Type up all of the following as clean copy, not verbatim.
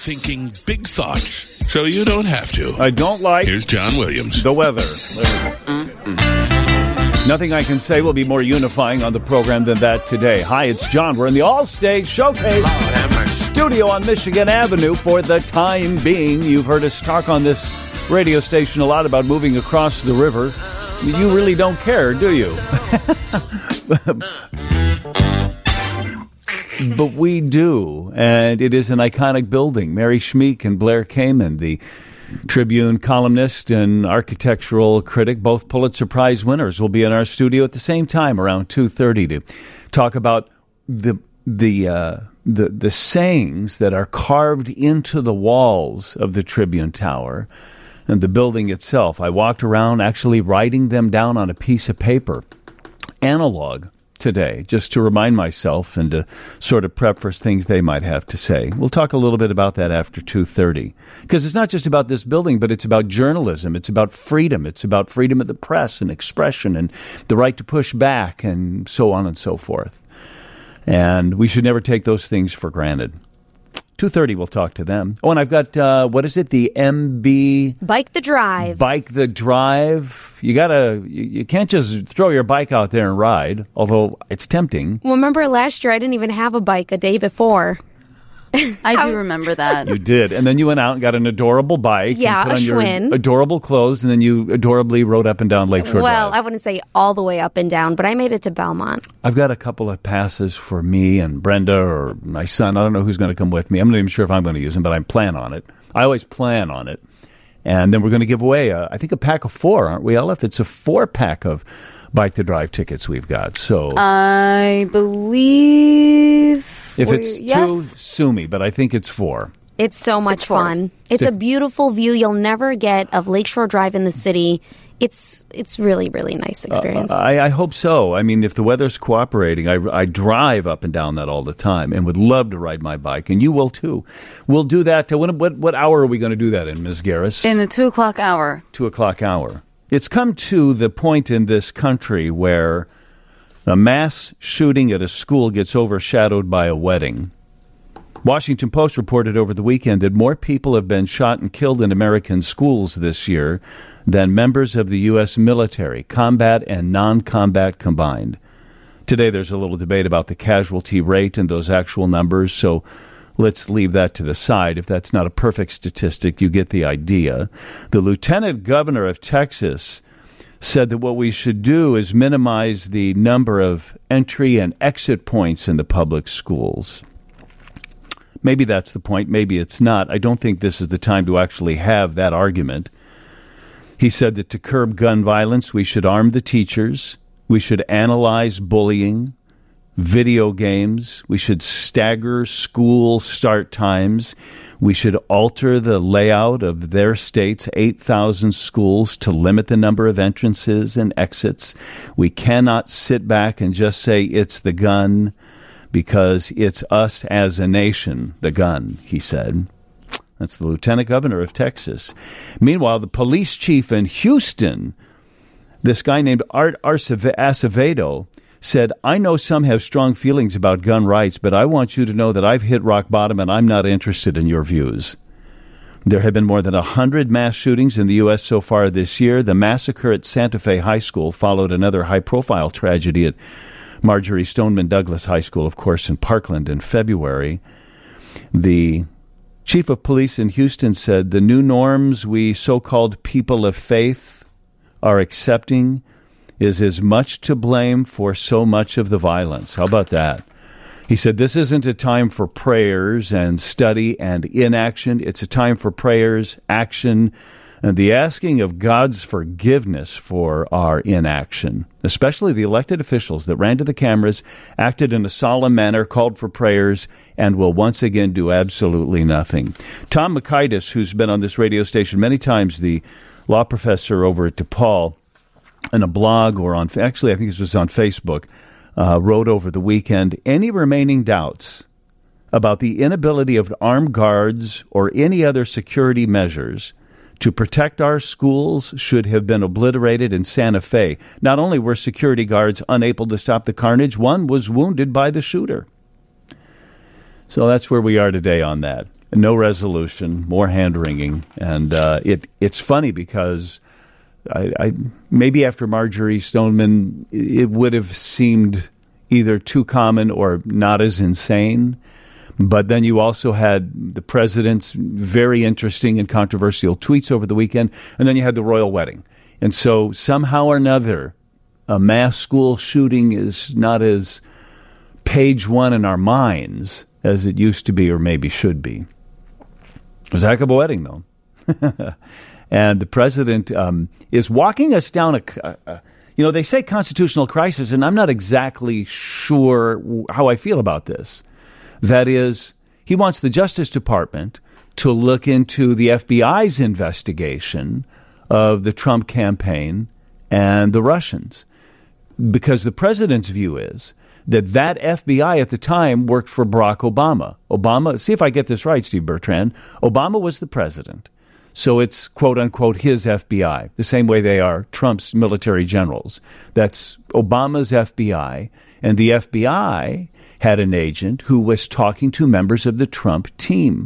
thinking big thoughts so you don't have to. I don't like Here's John Williams. the weather. Nothing I can say will be more unifying on the program than that today. Hi, it's John. We're in the All-Stage Showcase studio on Michigan Avenue for the time being. You've heard us talk on this radio station a lot about moving across the river. You really don't care, do you? But we do, and it is an iconic building. Mary Schmeek and Blair Kamen, the Tribune columnist and architectural critic, both Pulitzer Prize winners, will be in our studio at the same time around 2:30 to talk about the sayings that are carved into the walls of the Tribune Tower and the building itself. I walked around actually writing them down on a piece of paper, analog, today, just to remind myself and to sort of prep for things they might have to say. We'll talk a little bit about that after 2:30, because it's not just about this building, but it's about journalism. It's about freedom. It's about freedom of the press and expression and the right to push back and so on and so forth. And we should never take those things for granted. 2:30, we'll talk to them. Oh, and I've got, what is it? The MB... Bike the Drive. Bike the Drive. You can't just throw your bike out there and ride, although it's tempting. Well, remember last year I didn't even have a bike a day before. I do remember that. You did. And then you went out and got an adorable bike. Yeah, and put on a your Schwinn. adorable clothes, and then you adorably rode up and down Lakeshore Well, Drive. I wouldn't say all the way up and down, but I made it to Belmont. I've got a couple of passes for me and Brenda or my son. I don't know who's going to come with me. I'm not even sure if I'm going to use them, but I plan on it. I always plan on it. And then we're going to give away, I think, a pack of 4, aren't we, Ella? It's a 4-pack of Bike the Drive tickets we've got. So I believe... if it's yes. 2, sue me, but I think it's 4. It's so much It's four. fun. It's a beautiful view you'll never get of Lakeshore Drive in the city. It's really, really nice experience. I hope so. I mean, if the weather's cooperating, I drive up and down that all the time and would love to ride my bike, and you will too. We'll do that. What hour are we going to do that in, Ms. Garris? In the 2 o'clock hour. 2 o'clock hour. It's come to the point in this country where a mass shooting at a school gets overshadowed by a wedding. Washington Post reported over the weekend that more people have been shot and killed in American schools this year than members of the U.S. military, combat and non-combat combined. Today there's a little debate about the casualty rate and those actual numbers, so let's leave that to the side. If that's not a perfect statistic, you get the idea. The lieutenant governor of Texas said that what we should do is minimize the number of entry and exit points in the public schools. Maybe that's the point. Maybe it's not. I don't think this is the time to actually have that argument. He said that to curb gun violence, we should arm the teachers. We should analyze bullying, video games. We should stagger school start times. We should alter the layout of their state's 8,000 schools to limit the number of entrances and exits. We cannot sit back and just say it's the gun, because it's us as a nation, the gun, he said. That's the lieutenant governor of Texas. Meanwhile, the police chief in Houston, this guy named Art Acevedo, said, I know some have strong feelings about gun rights, but I want you to know that I've hit rock bottom and I'm not interested in your views. There have been more than 100 mass shootings in the U.S. so far this year. The massacre at Santa Fe High School followed another high-profile tragedy at Marjorie Stoneman Douglas High School, of course, in Parkland in February. The chief of police in Houston said the new norms we so-called people of faith are accepting is as much to blame for so much of the violence. How about that? He said this isn't a time for prayers and study and inaction. It's a time for prayers, action, and the asking of God's forgiveness for our inaction, especially the elected officials that ran to the cameras, acted in a solemn manner, called for prayers, and will once again do absolutely nothing. Tom Makaitis, who's been on this radio station many times, the law professor over at DePaul, in a blog or on, actually I think this was on Facebook, wrote over the weekend, any remaining doubts about the inability of armed guards or any other security measures to protect our schools should have been obliterated in Santa Fe. Not only were security guards unable to stop the carnage, one was wounded by the shooter. So that's where we are today on that. no resolution, more hand-wringing. And it's funny because I maybe after Marjorie Stoneman, it would have seemed either too common or not as insane. But then you also had the president's very interesting and controversial tweets over the weekend, and then you had the royal wedding. And so somehow or another, a mass school shooting is not as page one in our minds as it used to be or maybe should be. It was a heck of a wedding, though. And the president is walking us down they say constitutional crisis, and I'm not exactly sure how I feel about this. That is, he wants the Justice Department to look into the FBI's investigation of the Trump campaign and the Russians. Because the president's view is that FBI at the time worked for Barack Obama, see if I get this right, Steve Bertrand, Obama was the president. So it's, quote unquote, his FBI, the same way they are Trump's military generals. That's Obama's FBI. And the FBI had an agent who was talking to members of the Trump team.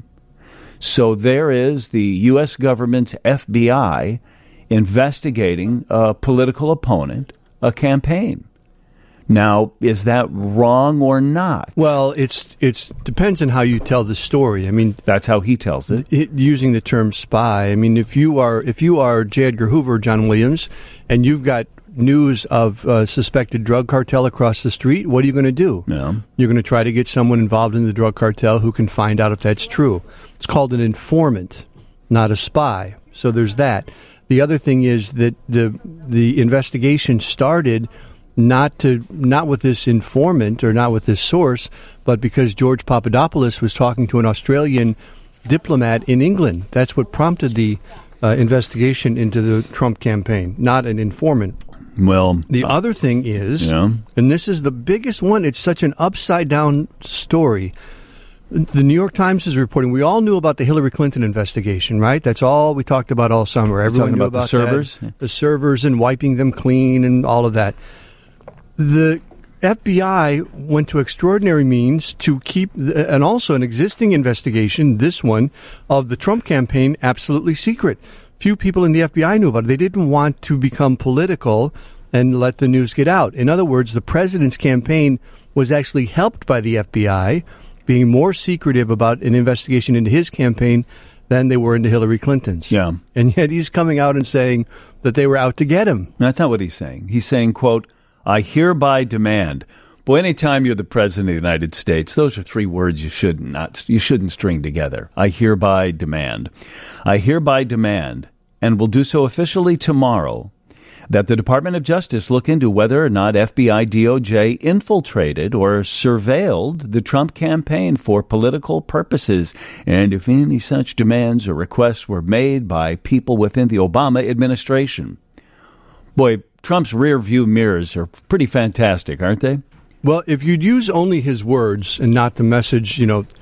So there is the U.S. government's FBI investigating a political opponent, a campaign. Now, is that wrong or not? Well, it's depends on how you tell the story. I mean, that's how he tells it. Using the term spy. I mean, if you are J. Edgar Hoover, John Williams, and you've got news of a suspected drug cartel across the street, what are you going to do? Yeah. You're going to try to get someone involved in the drug cartel who can find out if that's true. It's called an informant, not a spy. So there's that. The other thing is that the investigation started not with this informant or not with this source, but because George Papadopoulos was talking to an Australian diplomat in England. That's what prompted the investigation into the Trump campaign, not an informant. Well, the other thing is, and this is the biggest one, it's such an upside-down story. The New York Times is reporting, we all knew about the Hillary Clinton investigation, right? That's all we talked about all summer. Everyone knew about the servers? The servers and wiping them clean and all of that. The FBI went to extraordinary means to keep, and also an existing investigation, this one, of the Trump campaign absolutely secret. Few people in the FBI knew about it. They didn't want to become political and let the news get out. In other words, the president's campaign was actually helped by the FBI being more secretive about an investigation into his campaign than they were into Hillary Clinton's. Yeah. And yet he's coming out and saying that they were out to get him. That's not what he's saying. He's saying, quote, I hereby demand. Boy, anytime you're the president of the United States, those are three words you shouldn't string together. I hereby demand. I hereby demand, and will do so officially tomorrow, that the Department of Justice look into whether or not FBI DOJ infiltrated or surveilled the Trump campaign for political purposes, and if any such demands or requests were made by people within the Obama administration. Boy, Trump's rear view mirrors are pretty fantastic, aren't they? Well, if you'd use only his words and not the message,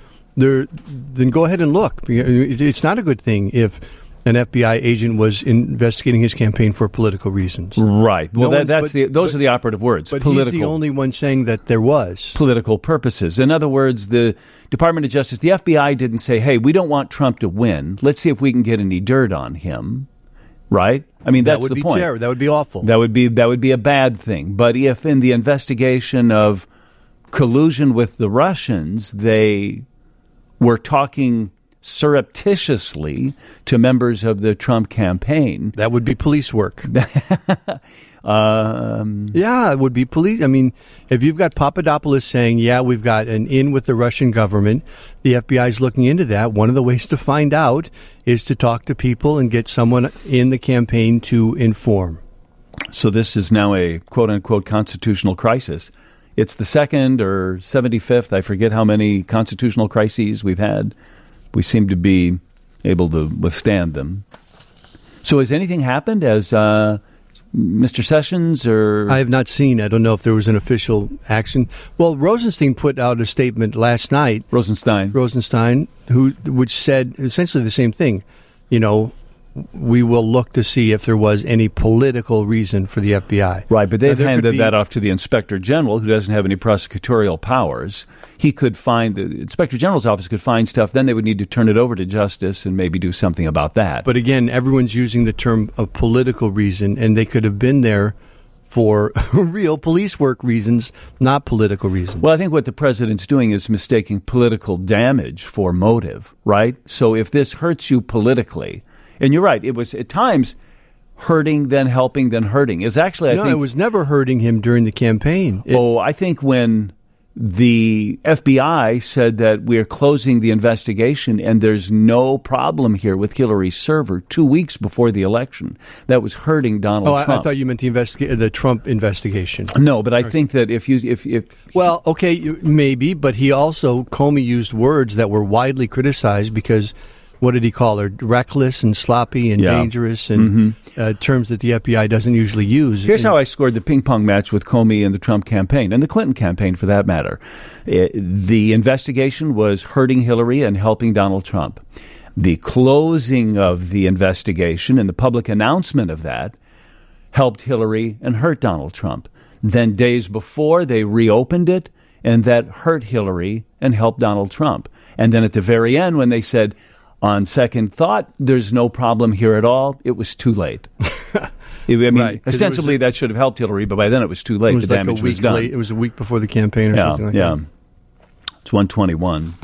then go ahead and look. It's not a good thing if an FBI agent was investigating his campaign for political reasons. Right. Well, those are the operative words. But political. He's the only one saying that there was. Political purposes. In other words, the Department of Justice, the FBI didn't say, hey, we don't want Trump to win. Let's see if we can get any dirt on him. Right? I mean, that's the point. That would be awful. That would be a bad thing. But if in the investigation of collusion with the Russians, they were talking surreptitiously to members of the Trump campaign, that would be police work. Yeah, it would be police. I mean, if you've got Papadopoulos saying, yeah, we've got an in with the Russian government, the FBI is looking into that. One of the ways to find out is to talk to people and get someone in the campaign to inform. So this is now a quote-unquote constitutional crisis. It's the second or 75th, I forget how many constitutional crises we've had. We seem to be able to withstand them. So has anything happened as Mr. Sessions or... I have not seen. I don't know if there was an official action. Well, Rosenstein put out a statement last night. Rosenstein, which said essentially the same thing. we will look to see if there was any political reason for the FBI. Right, but they've Now, there could handed be- that off to the Inspector General, who doesn't have any prosecutorial powers. He could find, the Inspector General's office could find stuff, then they would need to turn it over to Justice and maybe do something about that. But again, everyone's using the term of political reason, and they could have been there for real police work reasons, not political reasons. Well, I think what the president's doing is mistaking political damage for motive, right? So if this hurts you politically, and you're right, it was at times hurting, then helping, then hurting. It's actually, I no, think, it was never hurting him during the campaign. I think when the FBI said that we're closing the investigation and there's no problem here with Hillary's server 2 weeks before the election, that was hurting Donald Trump. I thought you meant the Trump investigation. No, but I think that if Well, okay, maybe, but Comey used words that were widely criticized because, what did he call her? Reckless and sloppy and dangerous, and terms that the FBI doesn't usually use. Here's how I scored the ping pong match with Comey and the Trump campaign, and the Clinton campaign for that matter. The investigation was hurting Hillary and helping Donald Trump. The closing of the investigation and the public announcement of that helped Hillary and hurt Donald Trump. Then days before, they reopened it, and that hurt Hillary and helped Donald Trump. And then at the very end, when they said, on second thought, there's no problem here at all, it was too late. Right, ostensibly that should have helped Hillary, but by then it was too late. It was The like damage a week was done. late. It was a week before the campaign or something like that. It's 1:21.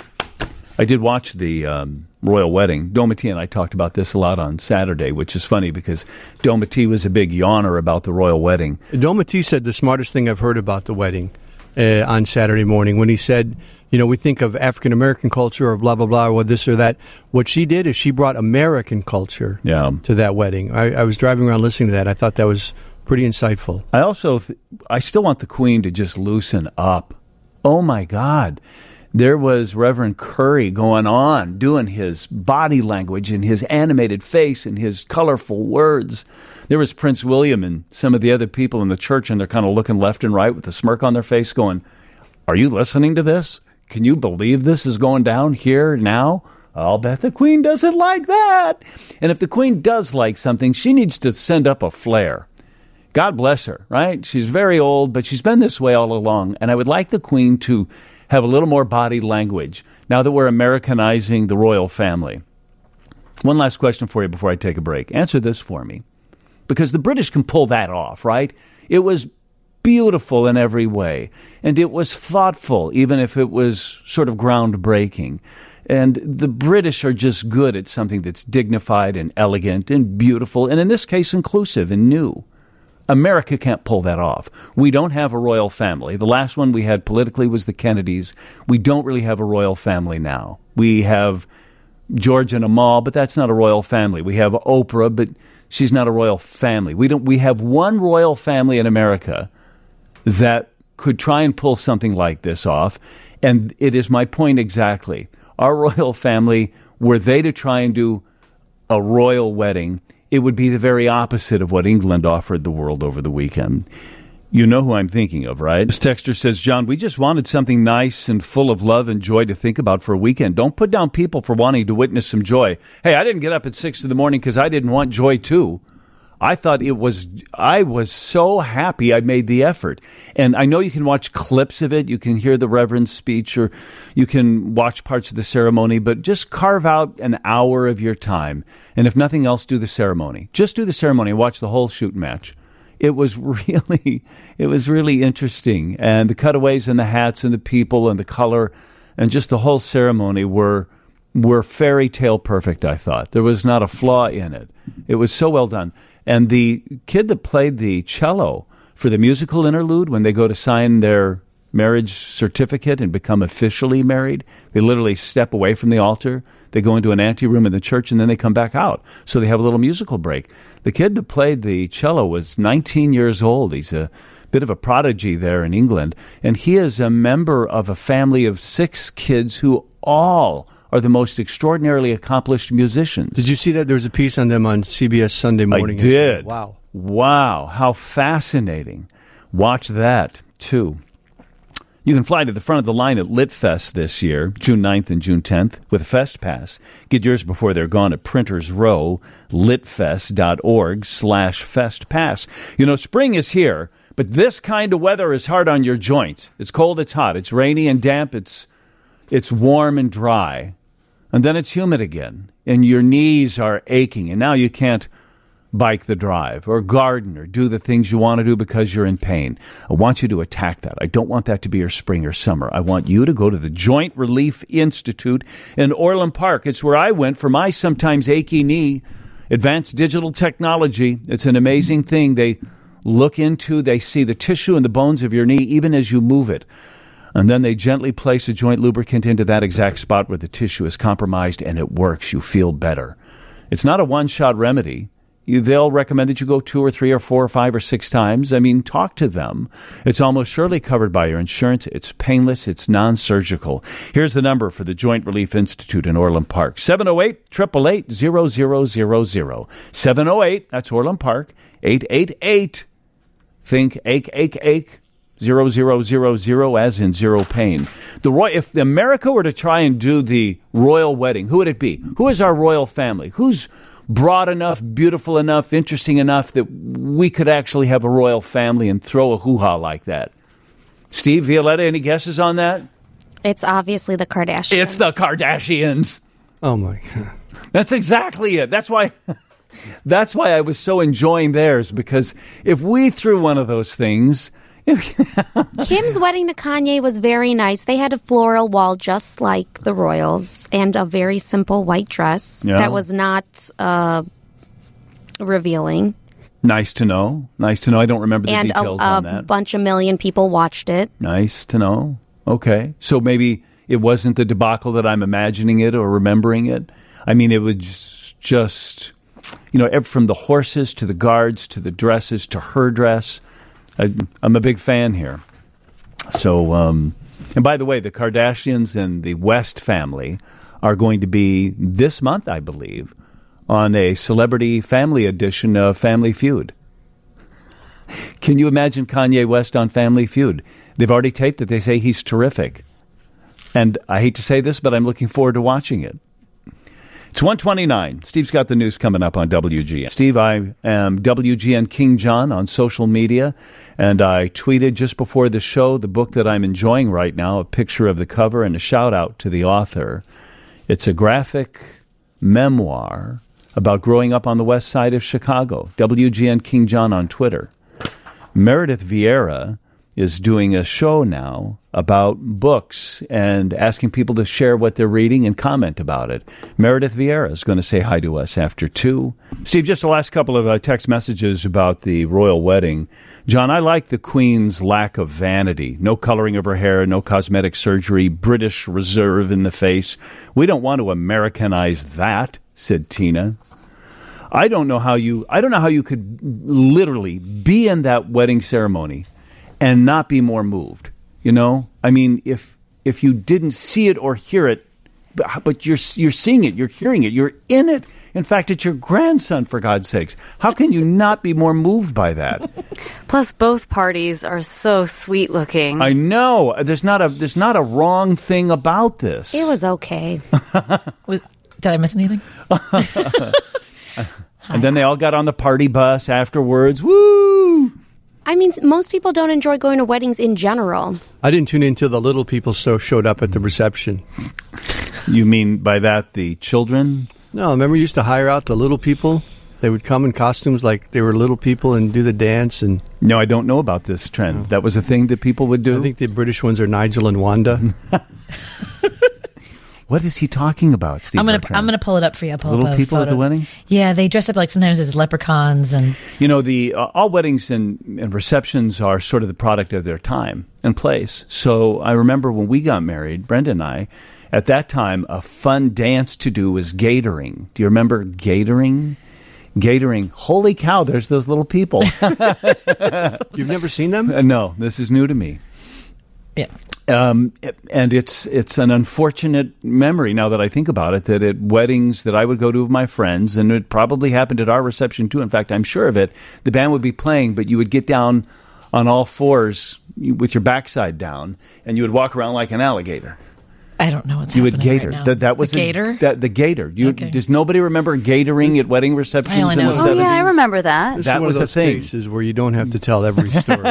I did watch the royal wedding. Domiti and I talked about this a lot on Saturday, which is funny because Domiti was a big yawner about the royal wedding. Domiti said the smartest thing I've heard about the wedding on Saturday morning when he said, we think of African-American culture or blah, blah, blah, or this or that. What she did is she brought American culture to that wedding. I was driving around listening to that. I thought that was pretty insightful. I also, I still want the Queen to just loosen up. Oh, my God. There was Reverend Curry going on, doing his body language and his animated face and his colorful words. There was Prince William and some of the other people in the church, and they're kind of looking left and right with a smirk on their face going, are you listening to this? Can you believe this is going down here now? I'll bet the Queen doesn't like that. And if the Queen does like something, she needs to send up a flare. God bless her, right? She's very old, but she's been this way all along. And I would like the Queen to have a little more body language now that we're Americanizing the royal family. One last question for you before I take a break. Answer this for me. Because the British can pull that off, right? It was beautiful in every way, and it was thoughtful, even if it was sort of groundbreaking. And the British are just good at something that's dignified and elegant and beautiful, and in this case, inclusive and new. America can't pull that off. We don't have a royal family. The last one we had politically was the Kennedys. We don't really have a royal family now. We have George and Amal, but that's not a royal family. We have Oprah, but she's not a royal family. We have one royal family in America that could try and pull something like this off, and it is my point exactly. Our royal family, were they to try and do a royal wedding, it would be the very opposite of what England offered the world over the weekend. You know who I'm thinking of, right? This texter says, John, we just wanted something nice and full of love and joy to think about for a weekend. Don't put down people for wanting to witness some joy. Hey, I didn't get up at 6 in the morning because I didn't want joy too. I was so happy I made the effort. And I know you can watch clips of it. You can hear the Reverend's speech, or you can watch parts of the ceremony, but just carve out an hour of your time. And if nothing else, do the ceremony. Just do the ceremony and watch the whole shooting match. It was really interesting. And the cutaways and the hats and the people and the color and just the whole ceremony were fairy tale perfect, I thought. There was not a flaw in it. It was so well done. And the kid that played the cello for the musical interlude, when they go to sign their marriage certificate and become officially married, they literally step away from the altar. They go into an anteroom in the church, and then they come back out. So they have a little musical break. The kid that played the cello was 19 years old. He's a bit of a prodigy there in England. And he is a member of a family of 6 kids who all are the most extraordinarily accomplished musicians. Did you see that? There was a piece on them on CBS Sunday Morning. I did. Wow, how fascinating. Watch that, too. You can fly to the front of the line at LitFest this year, June 9th and June 10th, with a Fest Pass. Get yours before they're gone at Printers Row, litfest.org/Fest Pass. You know, spring is here, but this kind of weather is hard on your joints. It's cold, it's hot, it's rainy and damp, it's warm and dry. And then it's humid again, and your knees are aching, and now you can't bike the drive or garden or do the things you want to do because you're in pain. I want you to attack that. I don't want that to be your spring or summer. I want you to go to the Joint Relief Institute in Orland Park. It's where I went for my sometimes achy knee. Advanced digital technology. It's an amazing thing. They look into, they see the tissue and the bones of your knee even as you move it. And then they gently place a joint lubricant into that exact spot where the tissue is compromised, and it works. You feel better. It's not a one-shot remedy. They'll recommend that you go 2 or 3 or 4 or 5 or 6 times. I mean, talk to them. It's almost surely covered by your insurance. It's painless. It's non-surgical. Here's the number for the Joint Relief Institute in Orland Park. 708-888-0000. 708, that's Orland Park. 888, think ache, ache, ache. 0000 as in zero pain. If America were to try and do the royal wedding, who would it be? Who is our royal family? Who's broad enough, beautiful enough, interesting enough that we could actually have a royal family and throw a hoo-ha like that? Steve, Violetta, any guesses on that? It's obviously the Kardashians. It's the Kardashians. Oh, my God. That's exactly it. That's why I was so enjoying theirs, because if we threw one of those things... Kim's wedding to Kanye was very nice. They had a floral wall just like the royals and a very simple white dress that was not revealing. Nice to know. Nice to know. I don't remember the details on that. And a bunch of million people watched it. Nice to know. Okay. So maybe it wasn't the debacle that I'm imagining it or remembering it. I mean, it was just, from the horses to the guards to the dresses to her dress. I'm a big fan here. So, and by the way, the Kardashians and the West family are going to be this month, I believe, on a celebrity family edition of Family Feud. Can you imagine Kanye West on Family Feud? They've already taped it. They say he's terrific. And I hate to say this, but I'm looking forward to watching it. It's 1:29. Steve's got the news coming up on WGN. Steve, I am WGN King John on social media, and I tweeted just before the show the book that I'm enjoying right now, a picture of the cover and a shout-out to the author. It's a graphic memoir about growing up on the west side of Chicago. WGN King John on Twitter. Meredith Vieira is doing a show now about books and asking people to share what they're reading and comment about it. Meredith Vieira is going to say hi to us after 2. Steve, just the last couple of text messages about the royal wedding. John, I like the Queen's lack of vanity. No coloring of her hair, no cosmetic surgery, British reserve in the face. We don't want to Americanize that, said Tina. I don't know how you could literally be in that wedding ceremony and not be more moved. I mean, if you didn't see it or hear it, but you're seeing it, you're hearing it, you're in it. In fact, it's your grandson, for God's sakes. How can you not be more moved by that? Plus, both parties are so sweet looking. I know. There's not a wrong thing about this. It was okay. Did I miss anything? And then they all got on the party bus afterwards. Woo! I mean, most people don't enjoy going to weddings in general. I didn't tune in until the little people showed up at the reception. You mean by that the children? No, remember you used to hire out the little people? They would come in costumes like they were little people and do the dance. And no, I don't know about this trend. That was a thing that people would do? I think the British ones are Nigel and Wanda. What is he talking about, Steve? I'm gonna pull it up for you. Little people at the wedding? Yeah, they dress up like sometimes as leprechauns, and the all weddings and receptions are sort of the product of their time and place. So I remember when we got married, Brenda and I, at that time, a fun dance to do was gaitering. Do you remember gaitering? Gaitering. Holy cow! There's those little people. You've never seen them? No, this is new to me. Yeah. And it's an unfortunate memory now that I think about it, that at weddings that I would go to with my friends, and it probably happened at our reception too. In fact, I'm sure of it. The band would be playing, but you would get down on all fours with your backside down, and you would walk around like an alligator. I don't know what's You happening would gator. right now. That was the gator? The gator. Okay. Does nobody remember gatoring at wedding receptions I only in the know. 70s? Oh, yeah, I remember that. This That is one was of a those thing. cases where you don't have to tell every story.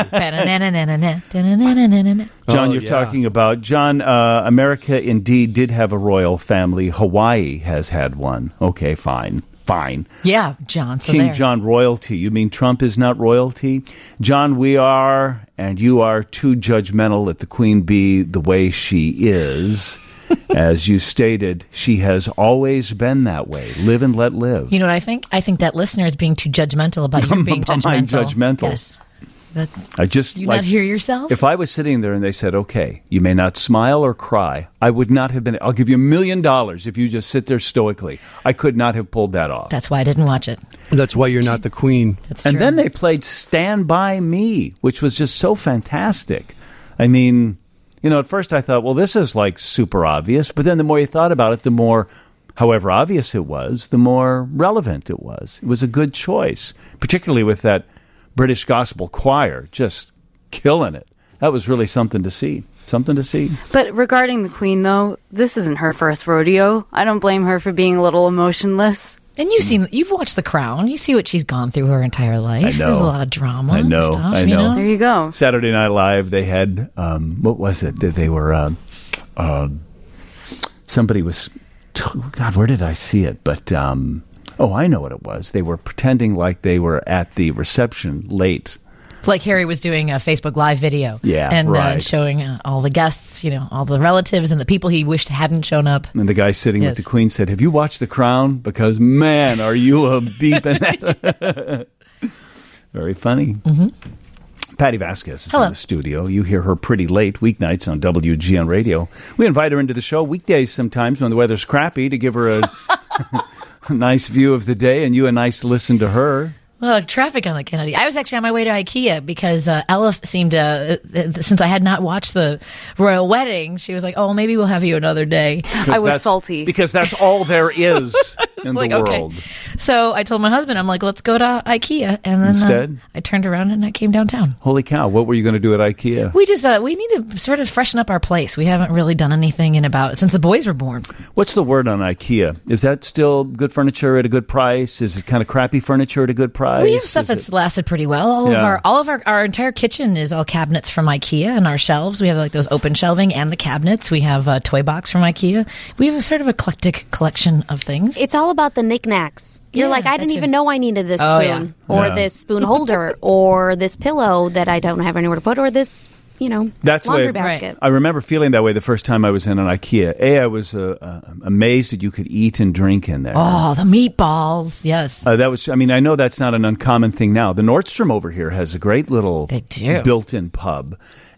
John, Oh, you're yeah. talking about. John, America indeed did have a royal family. Hawaii has had one. Okay, fine. Yeah, John. So King there. John royalty. You mean Trump is not royalty? John, we are, and you are too judgmental at the Queen Bee the way she is. As you stated, she has always been that way. Live and let live. You know what I think? I think that listener is being too judgmental about you being About judgmental. mine judgmental. Yes. I just Do you not hear yourself? If I was sitting there and they said, "Okay, you may not smile or cry," I would not have been. I'll give you $1 million if you just sit there stoically. I could not have pulled that off. That's why I didn't watch it. That's why you're not the queen. That's And true. then they played "Stand By Me," which was just so fantastic. I mean, you know, at first I thought, well, this is like super obvious, but then the more you thought about it, the more, however obvious it was, the more relevant it was. It was a good choice, particularly with that British gospel choir just killing it. That was really something to see. Something to see. But regarding the Queen, though, this isn't her first rodeo. I don't blame her for being a little emotionless. And you've watched The Crown. You see what she's gone through her entire life. I know. There's a lot of drama. I know, And stuff, I you know. There you go. Saturday Night Live, they had, what was it? They were, somebody was, God, where did I see it? But, I know what it was. They were pretending like they were at the reception late. Like Harry was doing a Facebook Live video. Yeah, and right. showing all the guests, all the relatives and the people he wished hadn't shown up. And the guy sitting Yes. with the Queen said, "Have you watched The Crown? Because, man, are you a beeping." Very funny. Mm-hmm. Patty Vasquez is Hello. in the studio. You hear her pretty late weeknights on WGN Radio. We invite her into the show weekdays sometimes when the weather's crappy to give her a nice view of the day and you a nice listen to her. Oh, traffic on the Kennedy. I was actually on my way to IKEA because Ella seemed to, since I had not watched the royal wedding, she was like, "Oh, maybe we'll have you another day." I was salty. Because that's all there is in Like, the okay. world. So I told my husband, I'm like, "Let's go to IKEA." And then Instead? I turned around and I came downtown. Holy cow, what were you going to do at IKEA? We just, we need to sort of freshen up our place. We haven't really done anything since the boys were born. What's the word on IKEA? Is that still good furniture at a good price? Is it kind of crappy furniture at a good price? We have stuff Is that's it- lasted pretty well. All of our entire kitchen is all cabinets from IKEA, and our shelves. We have like those open shelving and the cabinets. We have a toy box from IKEA. We have a sort of eclectic collection of things. It's all about the knickknacks. You're Yeah, like, I that didn't too. even know I needed this Oh, spoon, yeah. or Yeah. this spoon holder, or this pillow that I don't have anywhere to put, or this, That's the way- laundry basket. I remember feeling that way the first time I was in an IKEA. I was amazed that you could eat and drink in there. Oh, the meatballs! Yes, That was. I mean, I know that's not an uncommon thing now. The Nordstrom over here has a great little They do. built-in pub,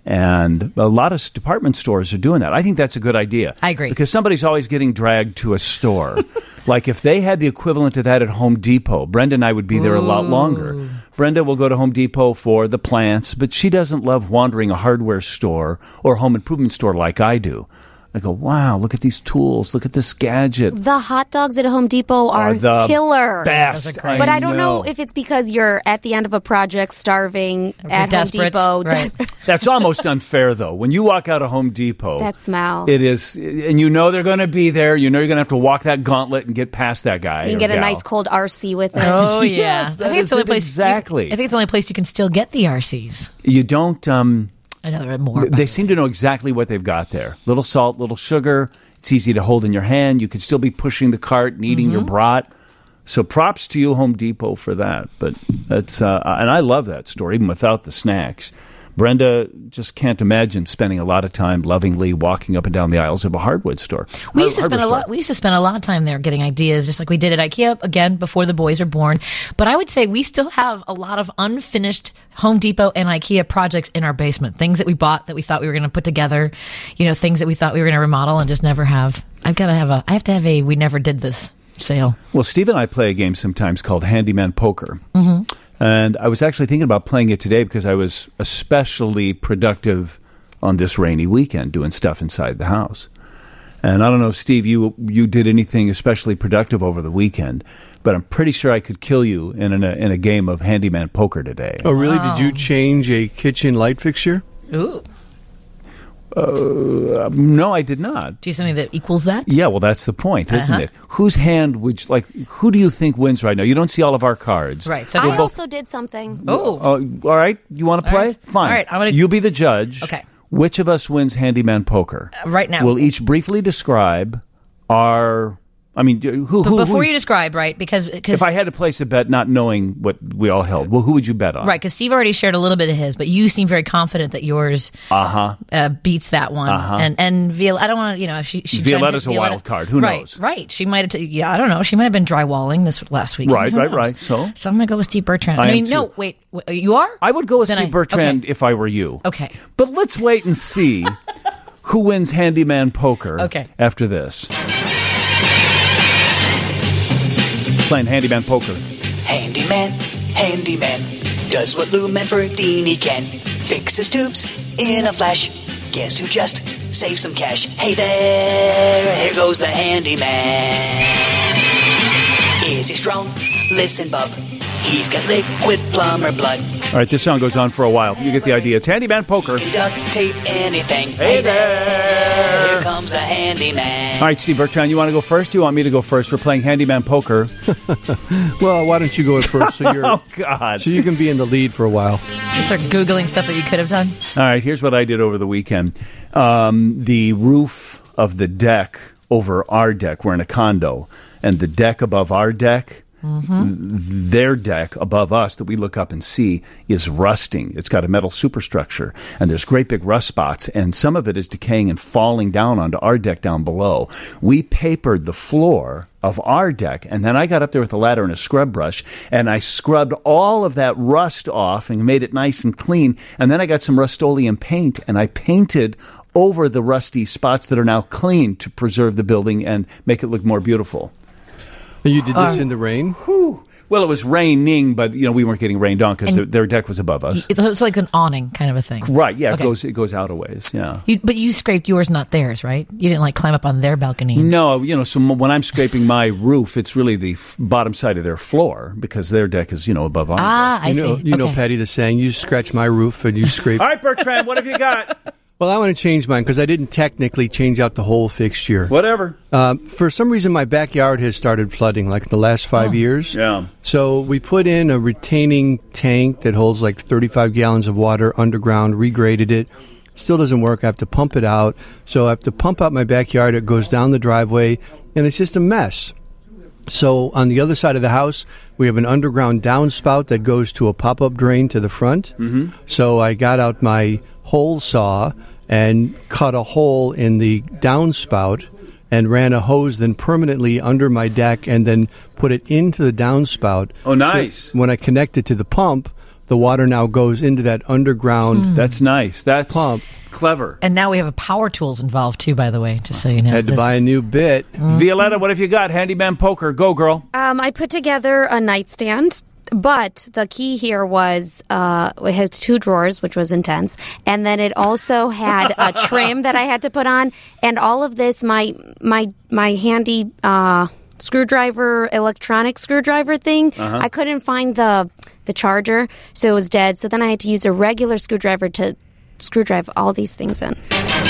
and a lot of department stores are doing that. I think that's a good idea. I agree. Because somebody's always getting dragged to a store. Like if they had the equivalent of that at Home Depot, Brenda and I would be there a lot longer. Brenda will go to Home Depot for the plants, but she doesn't love wandering a hardware store or home improvement store like I do. I go, wow, look at these tools. Look at this gadget. The hot dogs at Home Depot are the killer. Best. But I don't know if it's because you're at the end of a project, starving you're at Home desperate. Depot. Right. Desperate. That's almost unfair, though. When you walk out of Home Depot, That smell. it is, and you know they're going to be there. You know you're going to have to walk that gauntlet and get past that guy. You can or get a gal. nice cold RC with it. Oh yeah, Yes, that is it exactly. I think it's the only place you can still get the RCs. You don't. I know there are more. They seem to know exactly what they've got there. Little salt, little sugar. It's easy to hold in your hand. You could still be pushing the cart and eating your brat. So props to you, Home Depot, for that. But that's and I love that store, even without the snacks. Brenda just can't imagine spending a lot of time lovingly walking up and down the aisles of a hardwood store. We used to spend Hardware a lot. store. We used to spend a lot of time there getting ideas, just like we did at IKEA again before the boys were born. But I would say we still have a lot of unfinished Home Depot and IKEA projects in our basement. Things that we bought that we thought we were going to put together. Things that we thought we were going to remodel and just never have. I have to have a we never did this sale. Well, Steve and I play a game sometimes called Handyman Poker. Mm-hmm. And I was actually thinking about playing it today because I was especially productive on this rainy weekend doing stuff inside the house. And I don't know if, Steve, you did anything especially productive over the weekend, but I'm pretty sure I could kill you in a game of handyman poker today. Oh, really? Wow. Did you change a kitchen light fixture? Ooh. No, I did not. Do you have something that equals that? Yeah, well, that's the point, isn't it? Whose hand would who do you think wins right now? You don't see all of our cards. Right. So I also did something. Oh. All right. You want to play? right. Fine. All right, You be the judge. Okay. Which of us wins handyman poker? Right now. We'll each briefly describe our... I mean, who... But before you describe, right, because If I had to place a bet not knowing what we all held, well, who would you bet on? right, because Steve already shared a little bit of his, but you seem very confident that yours beats that one. And Violetta, I don't want to, she Violetta's a wild card. Who knows? Right. She might have, I don't know. She might have been drywalling this last week. Right. So I'm going to go with Steve Bertrand. I am no, too. wait, you are? I would go with Then Steve Bertrand okay. if I were you. Okay. But let's wait and see who wins handyman poker Okay. after this. Playing handyman poker. Handyman, does what Lou Manfredini can. Fixes tubes in a flash. Guess who just saved some cash? Hey there, here goes the handyman. Is he strong? Listen, bub, he's got liquid plumber blood. All right, this song goes on for a while. You get the idea. It's handyman poker. Can duct tape anything. Hey there, here comes the handyman. All right, Steve Bertrand, you want to go first? Do you want me to go first? We're playing handyman poker. Well, why don't you go in first so Oh, God. so you can be in the lead for a while? You start Googling stuff that you could have done. All right, here's what I did over the weekend. The roof of the deck over our deck, we're in a condo, and the deck above our deck, their deck above us that we look up and see is rusting. It's got a metal superstructure, and there's great big rust spots, and some of it is decaying and falling down onto our deck down below. We papered the floor of our deck, and then I got up there with a ladder and a scrub brush, and I scrubbed all of that rust off and made it nice and clean, and then I got some Rust-Oleum paint, and I painted over the rusty spots that are now clean to preserve the building and make it look more beautiful. And you did this in the rain? Well, it was raining, but we weren't getting rained on because their deck was above us. It's like an awning kind of a thing. Right? Yeah, Okay. it goes out a ways. Yeah. But you scraped yours, not theirs, right? You didn't climb up on their balcony. No, so when I'm scraping my roof, it's really the bottom side of their floor because their deck is above our deck. I see. You know, Okay. Patty, the saying, you scratch my roof and you scrape. All right, Bertrand, what have you got? Well, I want to change mine because I didn't technically change out the whole fixture. Whatever. For some reason, my backyard has started flooding like in the last 5 years. Yeah. So we put in a retaining tank that holds like 35 gallons of water underground, regraded it. Still doesn't work. I have to pump it out. So I have to pump out my backyard. It goes down the driveway, and it's just a mess. So on the other side of the house, we have an underground downspout that goes to a pop-up drain to the front. Mm-hmm. So I got out my hole saw and cut a hole in the downspout and ran a hose then permanently under my deck and then put it into the downspout. Oh, nice. So when I connect it to the pump, the water now goes into that underground That's nice. That's pump. clever. And now we have power tools involved too, by the way, just so you know. Had to buy a new bit. Violetta, what have you got? Handyman poker. Go, girl. I put together a nightstand, but the key here was it has 2 drawers, which was intense, and then it also had a trim that I had to put on, and all of this, my handy screwdriver, electronic screwdriver thing, I couldn't find the charger, so it was dead. So then I had to use a regular screwdriver to screwdrive all these things in.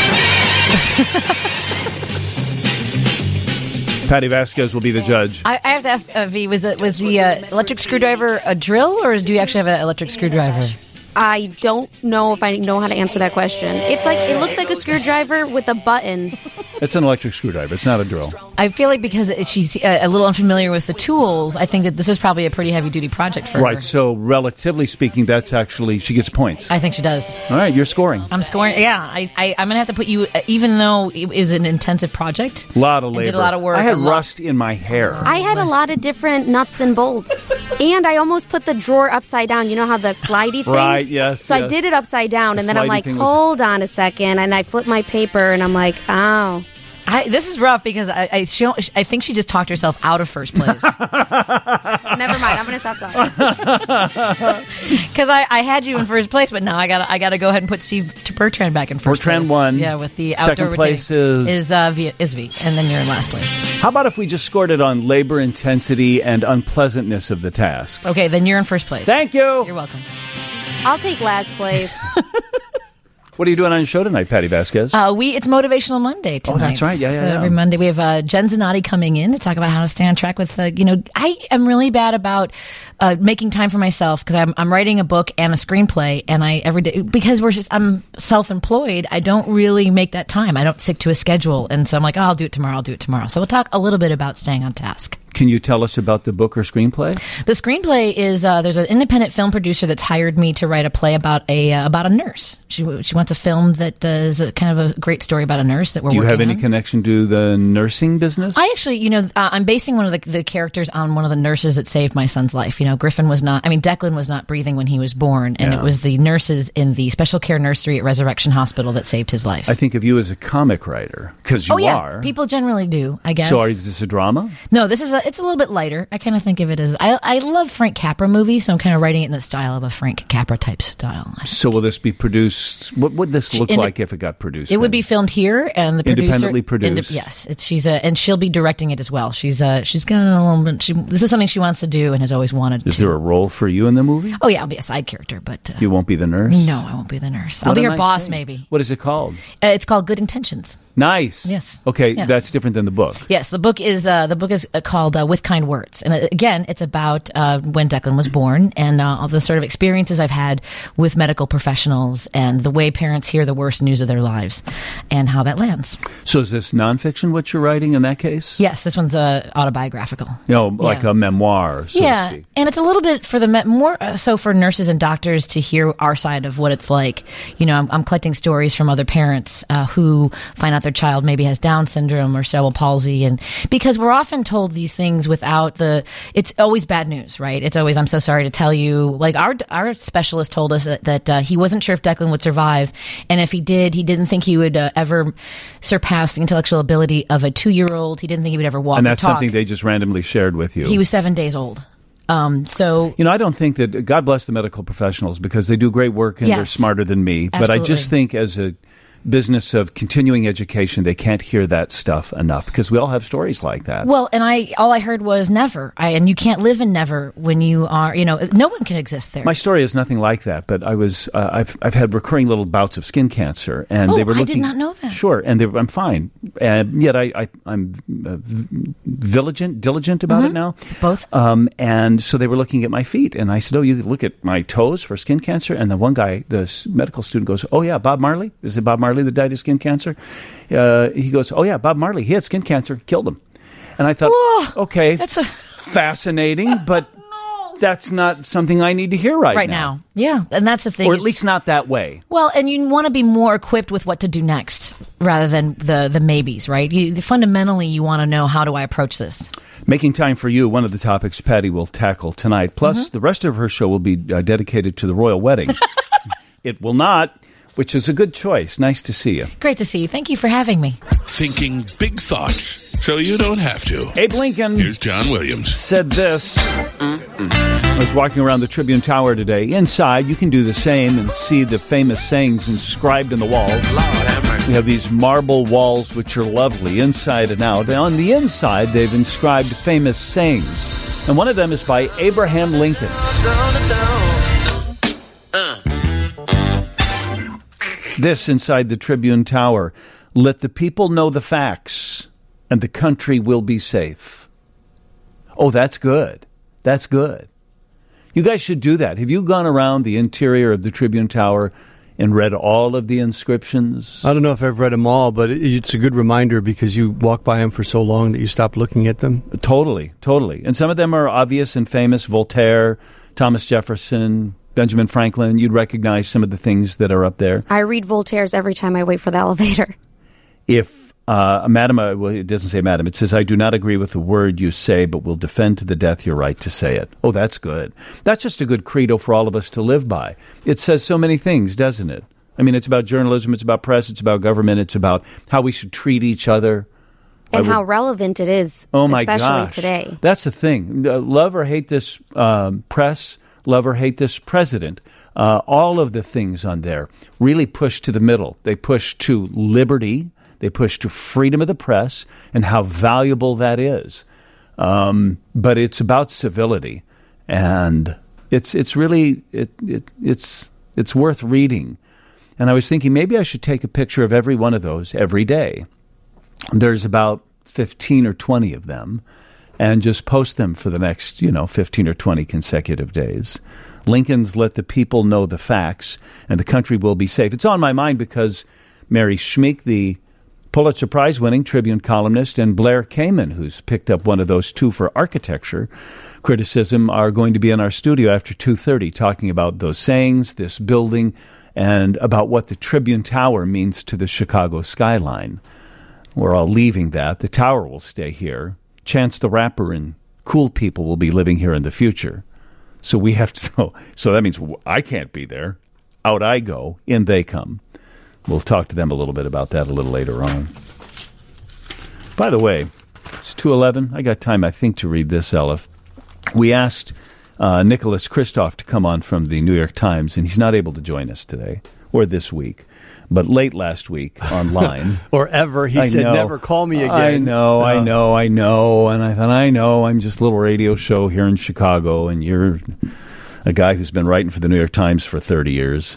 Patty Vasquez will be the judge. I have to ask, V, was the electric screwdriver a drill, or do you actually have an electric screwdriver? I don't know if I know how to answer that question. It looks like a screwdriver with a button. It's an electric screwdriver. It's not a drill. I feel like because she's a little unfamiliar with the tools, I think that this is probably a pretty heavy-duty project for her. Right. So relatively speaking, that's actually, she gets points. I think she does. All right. You're scoring. I'm scoring. Yeah, I'm going to have to put you, even though it is an intensive project. A lot of and labor. did a lot of work. I had a lot- rust in my hair. I had a lot of different nuts and bolts. And I almost put the drawer upside down. You know how that slidey thing? Right, yes, So I yes. did it upside down, The and then I'm slidey like, thing was- hold on a second. And I flipped my paper, and I'm like, oh. This is rough because I think she just talked herself out of first place. Never mind. I'm going to stop talking. Because I had you in first place, but now I got to go ahead and put Steve Bertrand back in first place. Bertrand won. Yeah, with the outdoor Second place is V, and then you're in last place. How about if we just scored it on labor intensity and unpleasantness of the task? Okay, then you're in first place. Thank you. You're welcome. I'll take last place. What are you doing on your show tonight, Patty Vasquez? It's Motivational Monday tonight. Oh, that's right. Yeah. Every Monday we have Jen Zanotti coming in to talk about how to stay on track with, I am really bad about making time for myself because I'm writing a book and a screenplay, and every day, because I'm self-employed, I don't really make that time. I don't stick to a schedule. And so I'm like, I'll do it tomorrow. So we'll talk a little bit about staying on task. Can you tell us about the book or screenplay? The screenplay is there's an independent film producer that's hired me to write a play about a nurse. She wants a film that is a kind of a great story about a nurse that we're working on. Do you have any connection to the nursing business? I actually, I'm basing one of the characters on one of the nurses that saved my son's life. Declan was not breathing when he was born, and it was the nurses in the special care nursery at Resurrection Hospital that saved his life. I think of you as a comic writer, because you are. People generally do, I guess. So is this a drama? No, it's a little bit lighter. I kind of think of it as, I love Frank Capra movies, so I'm kind of writing it in the style of a Frank Capra type style. So will this be produced? What would this look like if it got produced? It would be filmed here, and the producer independently produced. Yes, and she'll be directing it as well. She's got a little bit. This is something she wants to do and has always wanted. Is there a role for you in the movie? Oh yeah, I'll be a side character, but you won't be the nurse. No, I won't be the nurse. I'll be her boss, maybe. What is it called? It's called Good Intentions. Nice. Yes. Okay, yes. That's different than the book. Yes, the book is called With Kind Words, and again, it's about when Declan was born and all the sort of experiences I've had with medical professionals and the way parents hear the worst news of their lives and how that lands. So is this nonfiction? What you're writing in that case? Yes, this one's autobiographical. Like a memoir, so to speak. And it's a little bit for more so for nurses and doctors to hear our side of what it's like. I'm collecting stories from other parents who find out their child maybe has Down syndrome or cerebral palsy, and because we're often told these things without it's always bad news, right? It's always, I'm so sorry to tell you. Like our specialist told us that he wasn't sure if Declan would survive, and if he did, he didn't think he would ever surpass the intellectual ability of a 2-year-old. He didn't think he would ever walk. And that's or talk. something they just randomly shared with you. He was 7 days old. I don't think that, God bless the medical professionals, because they do great work and they're smarter than me. Absolutely. But I just think as a business of continuing education, they can't hear that stuff enough, because we all have stories like that. Well, and all I heard was never. And you can't live in never when you are, no one can exist there. My story is nothing like that, but I've had recurring little bouts of skin cancer, and they were looking. I did not know that. Sure, and I'm fine, and yet I'm diligent about it now. Both. And so they were looking at my feet, and I said, "Oh, you look at my toes for skin cancer." And the one guy, the medical student, goes, "Oh yeah, Bob Marley. Is it Bob Marley that died of skin cancer?" He goes, "Oh yeah, Bob Marley. He had skin cancer, killed him." And I thought, okay, that's fascinating, but that's not something I need to hear right now. Yeah, and that's the thing. Or at least not that way. Well, and you want to be more equipped with what to do next rather than the maybes, right? Fundamentally, you want to know, how do I approach this? Making time for you, one of the topics Patty will tackle tonight. Plus, the rest of her show will be dedicated to the royal wedding. It will not. Which is a good choice. Nice to see you. Great to see you. Thank you for having me. Thinking big thoughts, so you don't have to. Abe Lincoln. Here's John Williams. Said this. I was walking around the Tribune Tower today. Inside, you can do the same and see the famous sayings inscribed in the walls. We have these marble walls, which are lovely inside and out. And on the inside, they've inscribed famous sayings. And one of them is by Abraham Lincoln. This inside the Tribune Tower: "Let the people know the facts, and the country will be safe." Oh, that's good. That's good. You guys should do that. Have you gone around the interior of the Tribune Tower and read all of the inscriptions? I don't know if I've read them all, but it's a good reminder, because you walk by them for so long that you stop looking at them. Totally. And some of them are obvious and famous. Voltaire, Thomas Jefferson, Benjamin Franklin. You'd recognize some of the things that are up there. I read Voltaire's every time I wait for the elevator. If madam, well, it doesn't say madam. It says, "I do not agree with the word you say, but will defend to the death your right to say it." Oh, that's good. That's just a good credo for all of us to live by. It says so many things, doesn't it? I mean, it's about journalism, it's about press, it's about government, it's about how we should treat each other. And how relevant it is, especially today. That's the thing. Love or hate this press, love or hate this president. All of the things on there really push to the middle. They push to liberty. They push to freedom of the press and how valuable that is. But it's about civility, and it's really it's worth reading. And I was thinking maybe I should take a picture of every one of those every day. There's about 15 or 20 of them, and just post them for the next 15 or 20 consecutive days. Lincoln's let the people know the facts, and the country will be safe. It's on my mind because Mary Schmeek, the Pulitzer Prize-winning Tribune columnist, and Blair Kamen, who's picked up one of those two for architecture criticism, are going to be in our studio after 2:30 talking about those sayings, this building, and about what the Tribune Tower means to the Chicago skyline. We're all leaving that. The tower will stay here. Chance the Rapper and cool people will be living here in the future. So we have to. So that means I can't be there. Out I go, in they come. We'll talk to them a little bit about that a little later on. By the way, it's 2:11. I got time, I think, to read this, Elif. We asked Nicholas Kristof to come on from the New York Times, and he's not able to join us today or this week. But late last week online. Or ever. He said, never call me again. I know. And I thought, I'm just a little radio show here in Chicago, and you're a guy who's been writing for the New York Times for 30 years.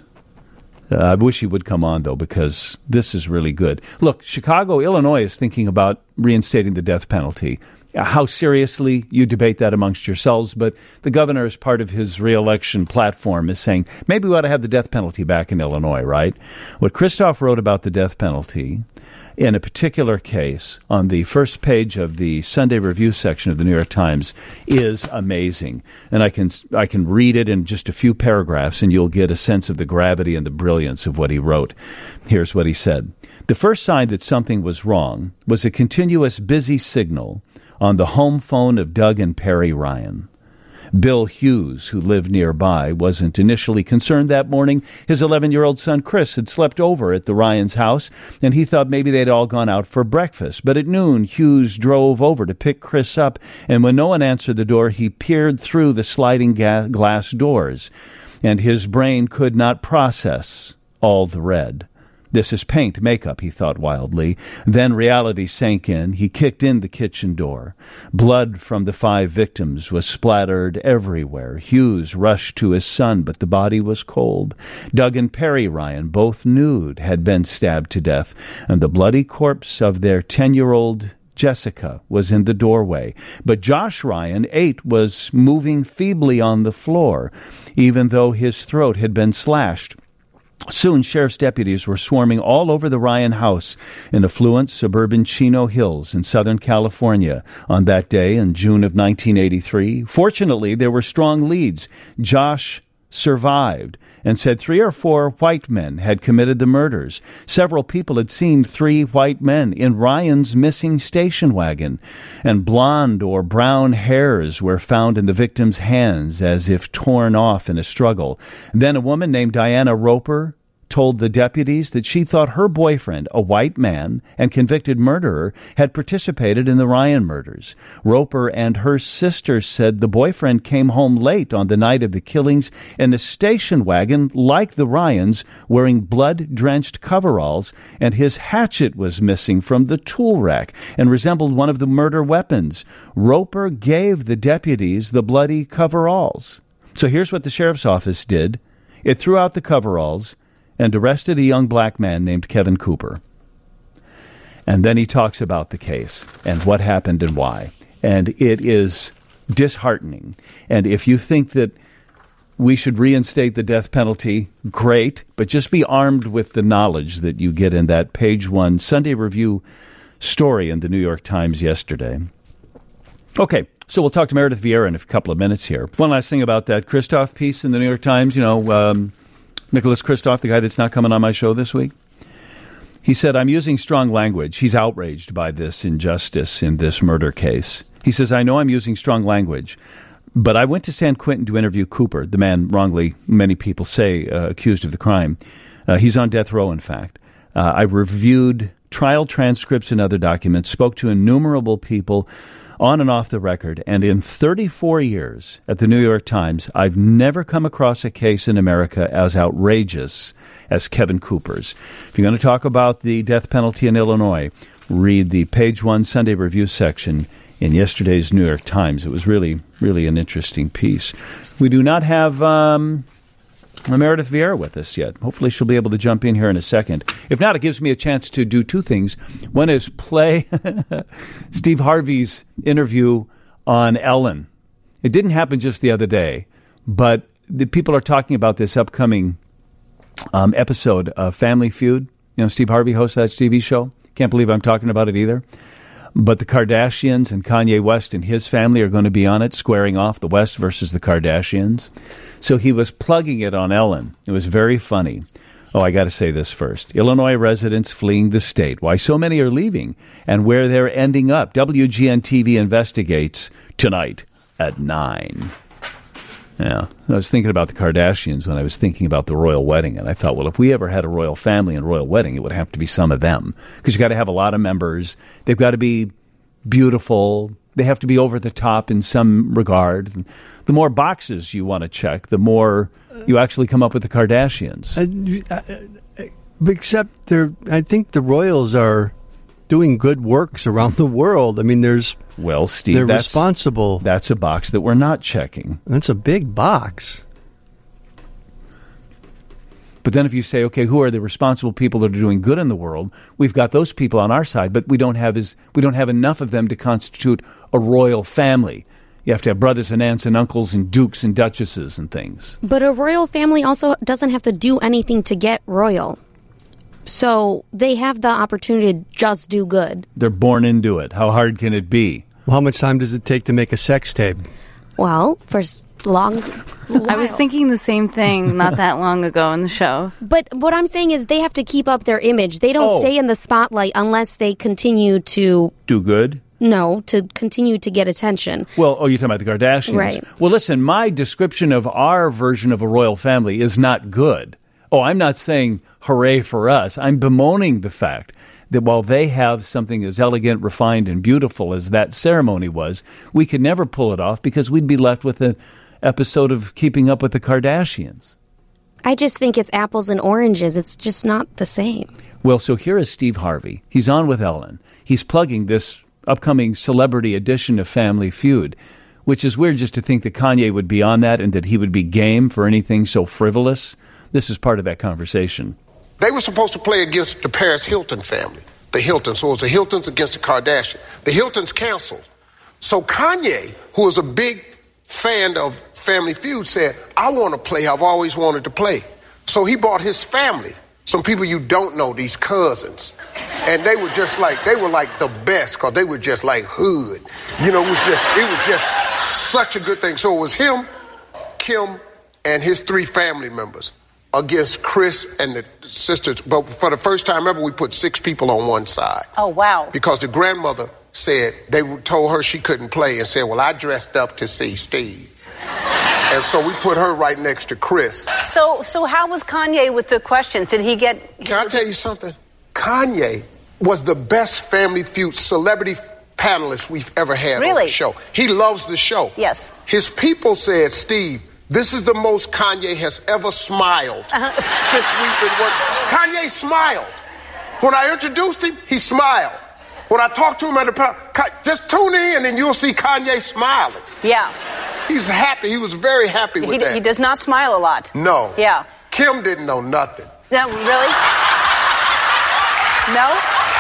I wish he would come on, though, because this is really good. Look, Chicago, Illinois is thinking about reinstating the death penalty. How seriously you debate that amongst yourselves, but the governor, as part of his re-election platform, is saying maybe we ought to have the death penalty back in Illinois, right? What Kristof wrote about the death penalty in a particular case on the first page of the Sunday Review section of the New York Times is amazing. And I can read it in just a few paragraphs, and you'll get a sense of the gravity and the brilliance of what he wrote. Here's what he said. The first sign that something was wrong was a continuous busy signal on the home phone of Doug and Perry Ryan. Bill Hughes, who lived nearby, wasn't initially concerned that morning. His 11-year-old son, Chris, had slept over at the Ryans' house, and he thought maybe they'd all gone out for breakfast. But at noon, Hughes drove over to pick Chris up, and when no one answered the door, he peered through the sliding glass doors, and his brain could not process all the red. This is paint, makeup, he thought wildly. Then reality sank in. He kicked in the kitchen door. Blood from the 5 victims was splattered everywhere. Hughes rushed to his son, but the body was cold. Doug and Perry Ryan, both nude, had been stabbed to death, and the bloody corpse of their 10-year-old Jessica was in the doorway. But Josh Ryan, 8, was moving feebly on the floor, even though his throat had been slashed. Soon, sheriff's deputies were swarming all over the Ryan house in affluent suburban Chino Hills in Southern California on that day in June of 1983. Fortunately, there were strong leads. Josh survived and said 3 or 4 white men had committed the murders. Several people had seen 3 white men in Ryan's missing station wagon, and blonde or brown hairs were found in the victim's hands as if torn off in a struggle. Then a woman named Diana Roper told the deputies that she thought her boyfriend, a white man and convicted murderer, had participated in the Ryan murders. Roper and her sister said the boyfriend came home late on the night of the killings in a station wagon like the Ryans, wearing blood-drenched coveralls, and his hatchet was missing from the tool rack and resembled one of the murder weapons. Roper gave the deputies the bloody coveralls. So here's what the sheriff's office did. It threw out the coveralls and arrested a young black man named Kevin Cooper. And then he talks about the case and what happened and why. And it is disheartening. And if you think that we should reinstate the death penalty, great, but just be armed with the knowledge that you get in that page 1 Sunday Review story in the New York Times yesterday. Okay, so we'll talk to Meredith Vieira in a couple of minutes here. One last thing about that Kristof piece in the New York Times, Nicholas Kristof, the guy that's not coming on my show this week, he said, I'm using strong language. He's outraged by this injustice in this murder case. He says, I know I'm using strong language, but I went to San Quentin to interview Cooper, the man wrongly, many people say, accused of the crime. He's on death row, in fact. I reviewed trial transcripts and other documents, spoke to innumerable people on and off the record, and in 34 years at the New York Times, I've never come across a case in America as outrageous as Kevin Cooper's. If you're going to talk about the death penalty in Illinois, read the Page One Sunday Review section in yesterday's New York Times. It was really, really an interesting piece. We do not have Meredith Vieira with us yet. Hopefully she'll be able to jump in here in a second. If not, it gives me a chance to do two things. One is play Steve Harvey's interview on Ellen. It didn't happen just the other day, but the people are talking about this upcoming episode of Family Feud. You know, Steve Harvey hosts that TV show. Can't believe I'm talking about it either. But the Kardashians and Kanye West and his family are going to be on it, squaring off the West versus the Kardashians. So he was plugging it on Ellen. It was very funny. Oh, I got to say this first. Illinois residents fleeing the state. Why so many are leaving and where they're ending up. WGN-TV investigates tonight at 9. Yeah, I was thinking about the Kardashians when I was thinking about the royal wedding, and I thought, well, if we ever had a royal family and royal wedding, it would have to be some of them, because you got to have a lot of members. They've got to be beautiful. They have to be over the top in some regard. The more boxes you want to check, the more you actually come up with the Kardashians. Except I think the royals are doing good works around the world. I mean, well, Steve, they're responsible. That's a box that we're not checking. That's a big box. But then if you say, okay, who are the responsible people that are doing good in the world? We've got those people on our side, but we don't have enough of them to constitute a royal family. You have to have brothers and aunts and uncles and dukes and duchesses and things. But a royal family also doesn't have to do anything to get royal. So they have the opportunity to just do good. They're born into it. How hard can it be? Well, how much time does it take to make a sex tape? Well, for long. I was thinking the same thing not that long ago in the show. But what I'm saying is they have to keep up their image. They don't stay in the spotlight unless they continue to do good. No, to continue to get attention. Well, you're talking about the Kardashians. Right. Well, listen, my description of our version of a royal family is not good. I'm not saying hooray for us. I'm bemoaning the fact that while they have something as elegant, refined, and beautiful as that ceremony was, we could never pull it off because we'd be left with an episode of Keeping Up with the Kardashians. I just think it's apples and oranges. It's just not the same. Well, so here is Steve Harvey. He's on with Ellen. He's plugging this upcoming celebrity edition of Family Feud, which is weird just to think that Kanye would be on that and that he would be game for anything so frivolous. This is part of that conversation. They were supposed to play against the Paris Hilton family, the Hiltons. So it was the Hiltons against the Kardashians. The Hiltons canceled. So Kanye, who was a big fan of Family Feud, said, I want to play how I've always wanted to play. So he brought his family, some people you don't know, these cousins. And they were like the best because they were just like hood. You know, it was just such a good thing. So it was him, Kim, and his 3 family members against Chris and the sisters. But for the first time ever, we put 6 people on one side. Oh, wow. Because the grandmother said, they told her she couldn't play and said, well, I dressed up to see Steve. And so we put her right next to Chris. So how was Kanye with the questions? Did he get... Can I tell you something? Kanye was the best Family Feud celebrity panelist we've ever had on the show. He loves the show. Yes. His people said, Steve, this is the most Kanye has ever smiled since we've been working. Kanye smiled. When I introduced him, he smiled. When I talked to him at the panel, just tune in and you'll see Kanye smiling. Yeah. He's happy. He was very happy with that. He does not smile a lot. No. Yeah. Kim didn't know nothing. No, really? No?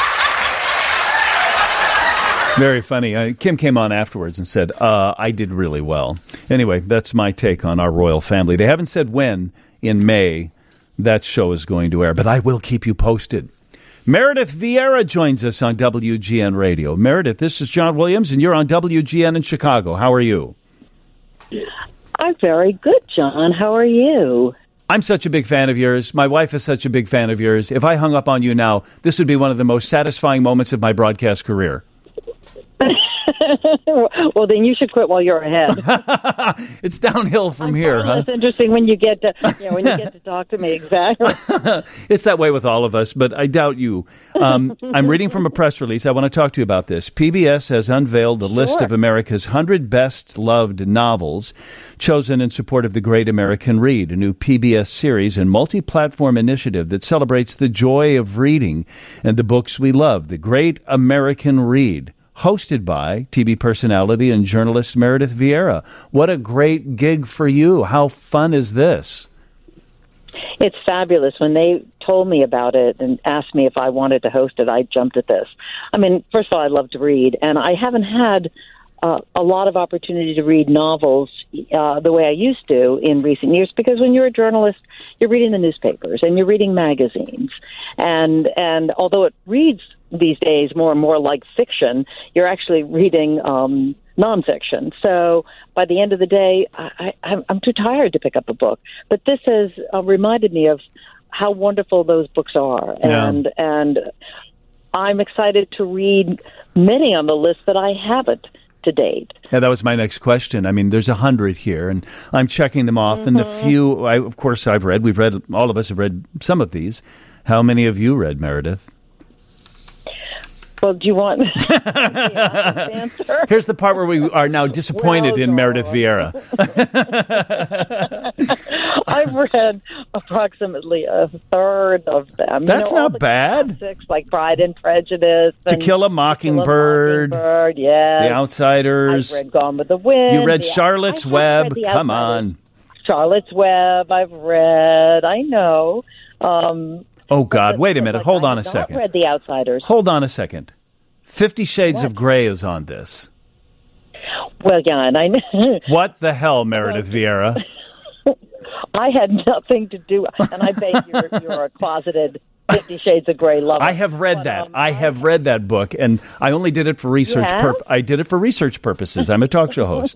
Very funny. Kim came on afterwards and said, I did really well. Anyway, that's my take on our royal family. They haven't said when in May that show is going to air, but I will keep you posted. Meredith Vieira joins us on WGN Radio. Meredith, this is John Williams, and you're on WGN in Chicago. How are you? I'm very good, John. How are you? I'm such a big fan of yours. My wife is such a big fan of yours. If I hung up on you now, this would be one of the most satisfying moments of my broadcast career. Well, then you should quit while you're ahead. It's downhill from here, huh? It's interesting when you get to talk to me. Exactly. It's that way with all of us, but I doubt you. I'm reading from a press release. I want to talk to you about this. PBS has unveiled a list of America's 100 best-loved novels chosen in support of the Great American Read, a new PBS series and multi-platform initiative that celebrates the joy of reading and the books we love. The Great American Read, hosted by TV personality and journalist Meredith Vieira. What a great gig for you. How fun is this? It's fabulous. When they told me about it and asked me if I wanted to host it, I jumped at this. I mean, first of all, I love to read, and I haven't had a lot of opportunity to read novels the way I used to in recent years, because when you're a journalist, you're reading the newspapers and you're reading magazines. And although it reads these days more and more like fiction, you're actually reading nonfiction. So by the end of the day, I'm too tired to pick up a book. But this has reminded me of how wonderful those books are. Yeah. And I'm excited to read many on the list that I haven't to date. Yeah, that was my next question. I mean, there's 100 here, and I'm checking them off. And a few, of course, I've read. All of us have read some of these. How many have you read, Meredith? Well, do you want the answer? Here's the part where we are now disappointed in Meredith Vieira. I've read approximately a third of them. That's not bad. Classics like Pride and Prejudice. To Kill a Mockingbird. Yes. The Outsiders. I've read Gone with the Wind. You read Charlotte's Web. Come on. Charlotte's Web, I've read. I know. Oh, God. Wait a minute. Hold on a second. I've read The Outsiders. Hold on a second. 50 Shades of Grey is on this. Well, yeah, and I know. What the hell, Meredith Vieira? I had nothing to do, and I bet you're a closeted 50 Shades of Grey lover. I have read that. I have read that book, and I only did it for research. I did it for research purposes. I'm a talk show host.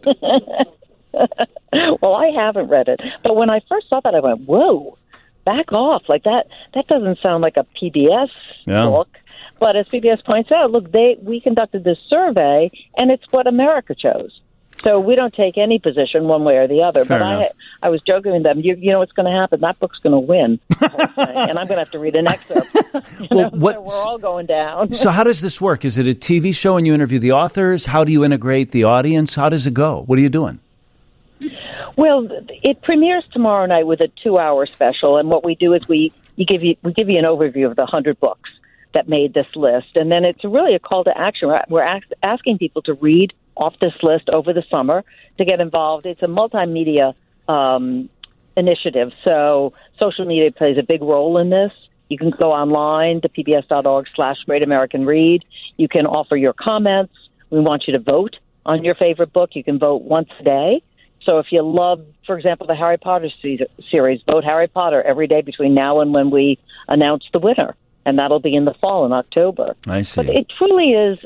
Well, I haven't read it, but when I first saw that, I went, "Whoa, back off!" Like that. That doesn't sound like a PBS book. But as PBS points out, look, we conducted this survey, and it's what America chose. So we don't take any position one way or the other. Fair but enough. I was joking with them. You know what's going to happen? That book's going to win, the whole thing, and I'm going to have to read an excerpt. So we're all going down. So how does this work? Is it a TV show and you interview the authors? How do you integrate the audience? How does it go? What are you doing? Well, it premieres tomorrow night with a 2-hour special, and what we do is we give you an overview of the 100 books that made this list, and then it's really a call to action. We're asking people to read off this list over the summer to get involved. It's a multimedia initiative, so social media plays a big role in this. You can go online to pbs.org/Great American Read. You can offer your comments. We want you to vote on your favorite book. You can vote once a day. So if you love, for example, the Harry Potter series, vote Harry Potter every day between now and when we announce the winner. And that'll be in the fall in October. I see. But it truly is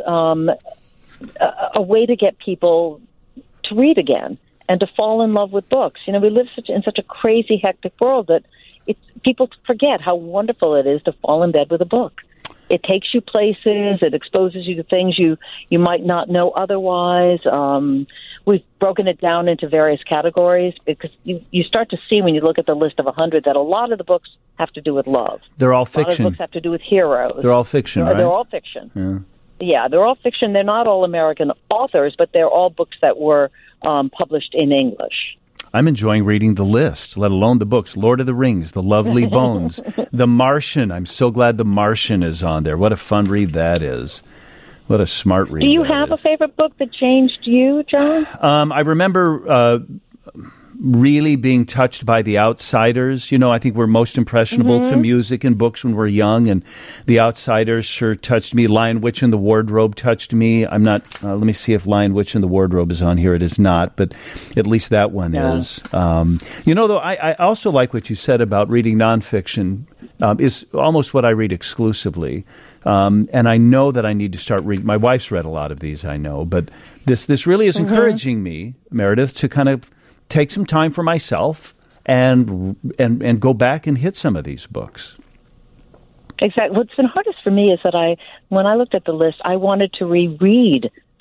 a way to get people to read again and to fall in love with books. You know, we live in such a crazy, hectic world that people forget how wonderful it is to fall in bed with a book. It takes you places. It exposes you to things you might not know otherwise. We've broken it down into various categories because you start to see when you look at the list of 100 that a lot of the books have to do with love. They're all fiction. A lot of the books have to do with heroes. They're all fiction, right? They're all fiction. Yeah, they're all fiction. They're not all American authors, but they're all books that were published in English. I'm enjoying reading the list, let alone the books. Lord of the Rings, The Lovely Bones, The Martian. I'm so glad The Martian is on there. What a fun read that is. What a smart read. Do you have a favorite book that changed you, John? I remember really being touched by The Outsiders. You know, I think we're most impressionable to music and books when we're young, and The Outsiders sure touched me. Lion, Witch, and the Wardrobe touched me. I'm not, let me see if Lion, Witch, and the Wardrobe is on here. It is not, but at least that one is. You know, though, I also like what you said about reading nonfiction. Is almost what I read exclusively. And I know that I need to start reading. My wife's read a lot of these, I know, but this really is encouraging me, Meredith, to kind of take some time for myself and go back and hit some of these books. Exactly. What's been hardest for me is that when I looked at the list, I wanted to reread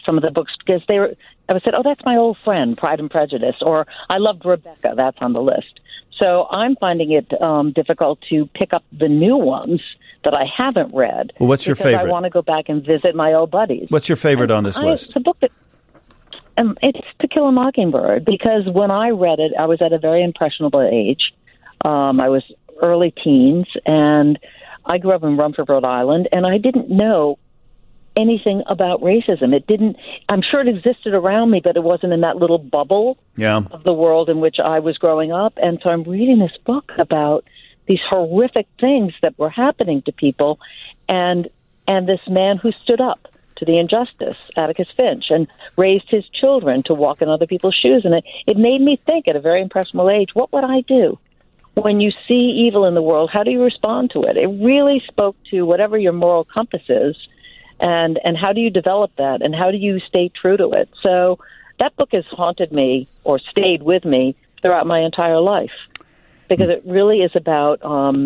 some of the books because I said, oh, that's my old friend, Pride and Prejudice, or I loved Rebecca. That's on the list. So I'm finding it difficult to pick up the new ones that I haven't read. Well, what's your favorite? I want to go back and visit my old buddies. What's your favorite on this list? The book that it's To Kill a Mockingbird, because when I read it, I was at a very impressionable age. I was early teens, and I grew up in Rumford, Rhode Island, and I didn't know anything about racism. I'm sure it existed around me, but it wasn't in that little bubble of the world in which I was growing up. And so I'm reading this book about these horrific things that were happening to people, and this man who stood up to the injustice, Atticus Finch, and raised his children to walk in other people's shoes. And it made me think at a very impressionable age, what would I do? When you see evil in the world, how do you respond to it? It really spoke to whatever your moral compass is, and how do you develop that, and how do you stay true to it? So that book has haunted me or stayed with me throughout my entire life, because it really is about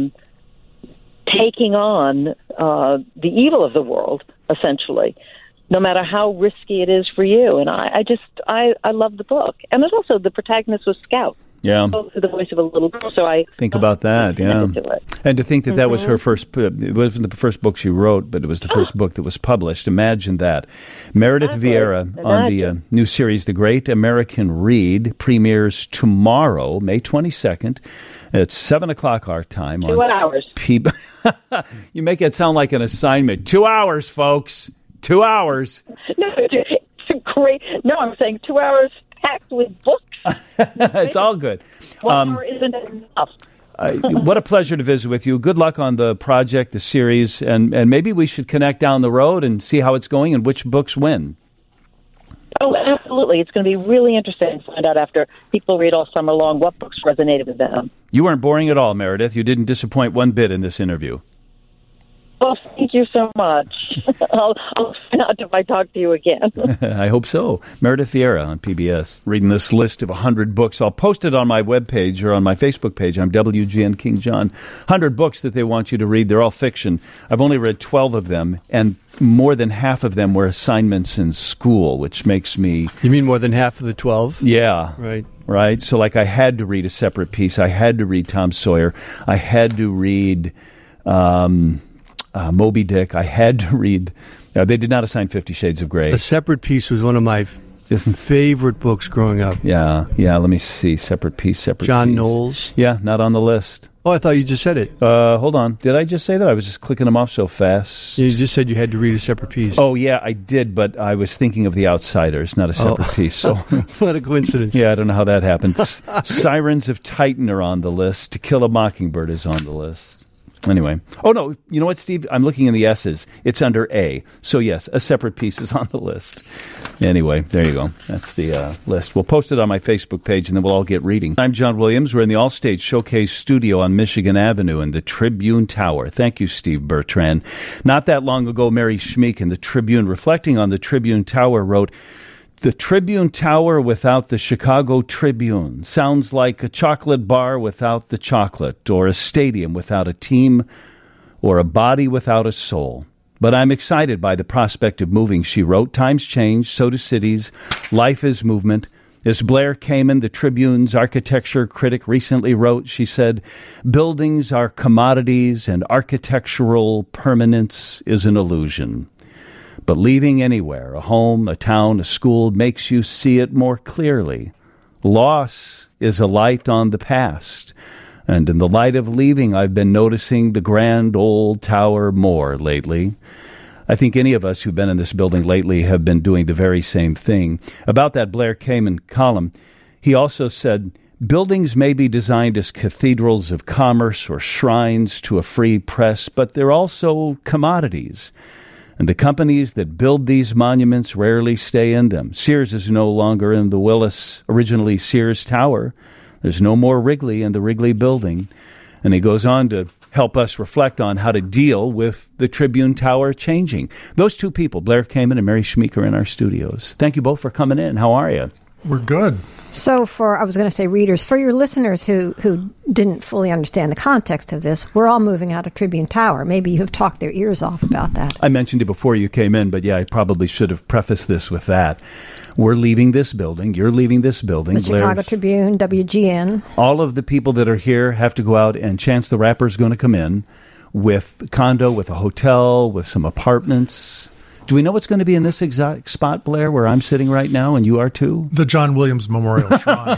taking on the evil of the world, essentially, no matter how risky it is for you. And I love the book. And it's also, the protagonist was Scout. Yeah. The voice of a little girl. So I think about that, And to think that was her first, it wasn't the first book she wrote, but it was the first book that was published. Imagine that. Meredith Vieira on the new series, The Great American Read, premieres tomorrow, May 22nd. It's 7 o'clock our time. 2 hours. You make it sound like an assignment. 2 hours, folks. 2 hours. No, it's great. No, I'm saying 2 hours packed with books. It's all good. 1 hour isn't enough. What a pleasure to visit with you. Good luck on the project, the series, and maybe we should connect down the road and see how it's going and which books win. Oh, absolutely. It's going to be really interesting to find out after people read all summer long what books resonated with them. You weren't boring at all, Meredith. You didn't disappoint one bit in this interview. Well, thank you so much. I'll find out if I talk to you again. I hope so. Meredith Vieira on PBS, reading this list of 100 books. I'll post it on my webpage or on my Facebook page. I'm WGN King John. 100 books that they want you to read. They're all fiction. I've only read 12 of them, and more than half of them were assignments in school, which makes me... You mean more than half of the 12? Yeah. Right. So, like, I had to read A Separate Peace. I had to read Tom Sawyer. I had to read... Moby Dick. I had to read. They did not assign 50 Shades of Grey. A Separate Peace was one of my favorite books growing up. Yeah. Let me see. Separate Peace. John Knowles. Yeah, not on the list. Oh, I thought you just said it. Hold on. Did I just say that? I was just clicking them off so fast. You just said you had to read A Separate Peace. Oh, yeah, I did, but I was thinking of The Outsiders, not A Separate Piece. So what a coincidence. Yeah, I don't know how that happened. Sirens of Titan are on the list. To Kill a Mockingbird is on the list. Anyway. Oh, no. You know what, Steve? I'm looking in the S's. It's under A. So, yes, A Separate Piece is on the list. Anyway, there you go. That's the list. We'll post it on my Facebook page, and then we'll all get reading. I'm John Williams. We're in the Allstate Showcase studio on Michigan Avenue in the Tribune Tower. Thank you, Steve Bertrand. Not that long ago, Mary Schmeek in the Tribune, reflecting on the Tribune Tower, wrote, "The Tribune Tower without the Chicago Tribune sounds like a chocolate bar without the chocolate, or a stadium without a team, or a body without a soul. But I'm excited by the prospect of moving," she wrote. "Times change, so do cities. Life is movement. As Blair Kamen, the Tribune's architecture critic, recently wrote, she said, buildings are commodities and architectural permanence is an illusion. But leaving anywhere, a home, a town, a school, makes you see it more clearly. Loss is a light on the past. And in the light of leaving, I've been noticing the grand old tower more lately. I think any of us who've been in this building lately have been doing the very same thing." About that Blair Kamen column, he also said, "Buildings may be designed as cathedrals of commerce or shrines to a free press, but they're also commodities. And the companies that build these monuments rarely stay in them. Sears is no longer in the Willis, originally Sears Tower. There's no more Wrigley in the Wrigley building." And he goes on to help us reflect on how to deal with the Tribune Tower changing. Those two people, Blair Kamen and Mary Schmeek, are in our studios. Thank you both for coming in. How are you? We're good. So I was going to say readers, for your listeners who didn't fully understand the context of this, we're all moving out of Tribune Tower. Maybe you have talked their ears off about that. I mentioned it before you came in, but yeah, I probably should have prefaced this with that. We're leaving this building. You're leaving this building. The Chicago Tribune, WGN. All of the people that are here have to go out, and Chance the Rapper's going to come in with a condo, with a hotel, with some apartments. Do we know what's going to be in this exact spot, Blair, where I'm sitting right now, and you are too? The John Williams Memorial Shrine.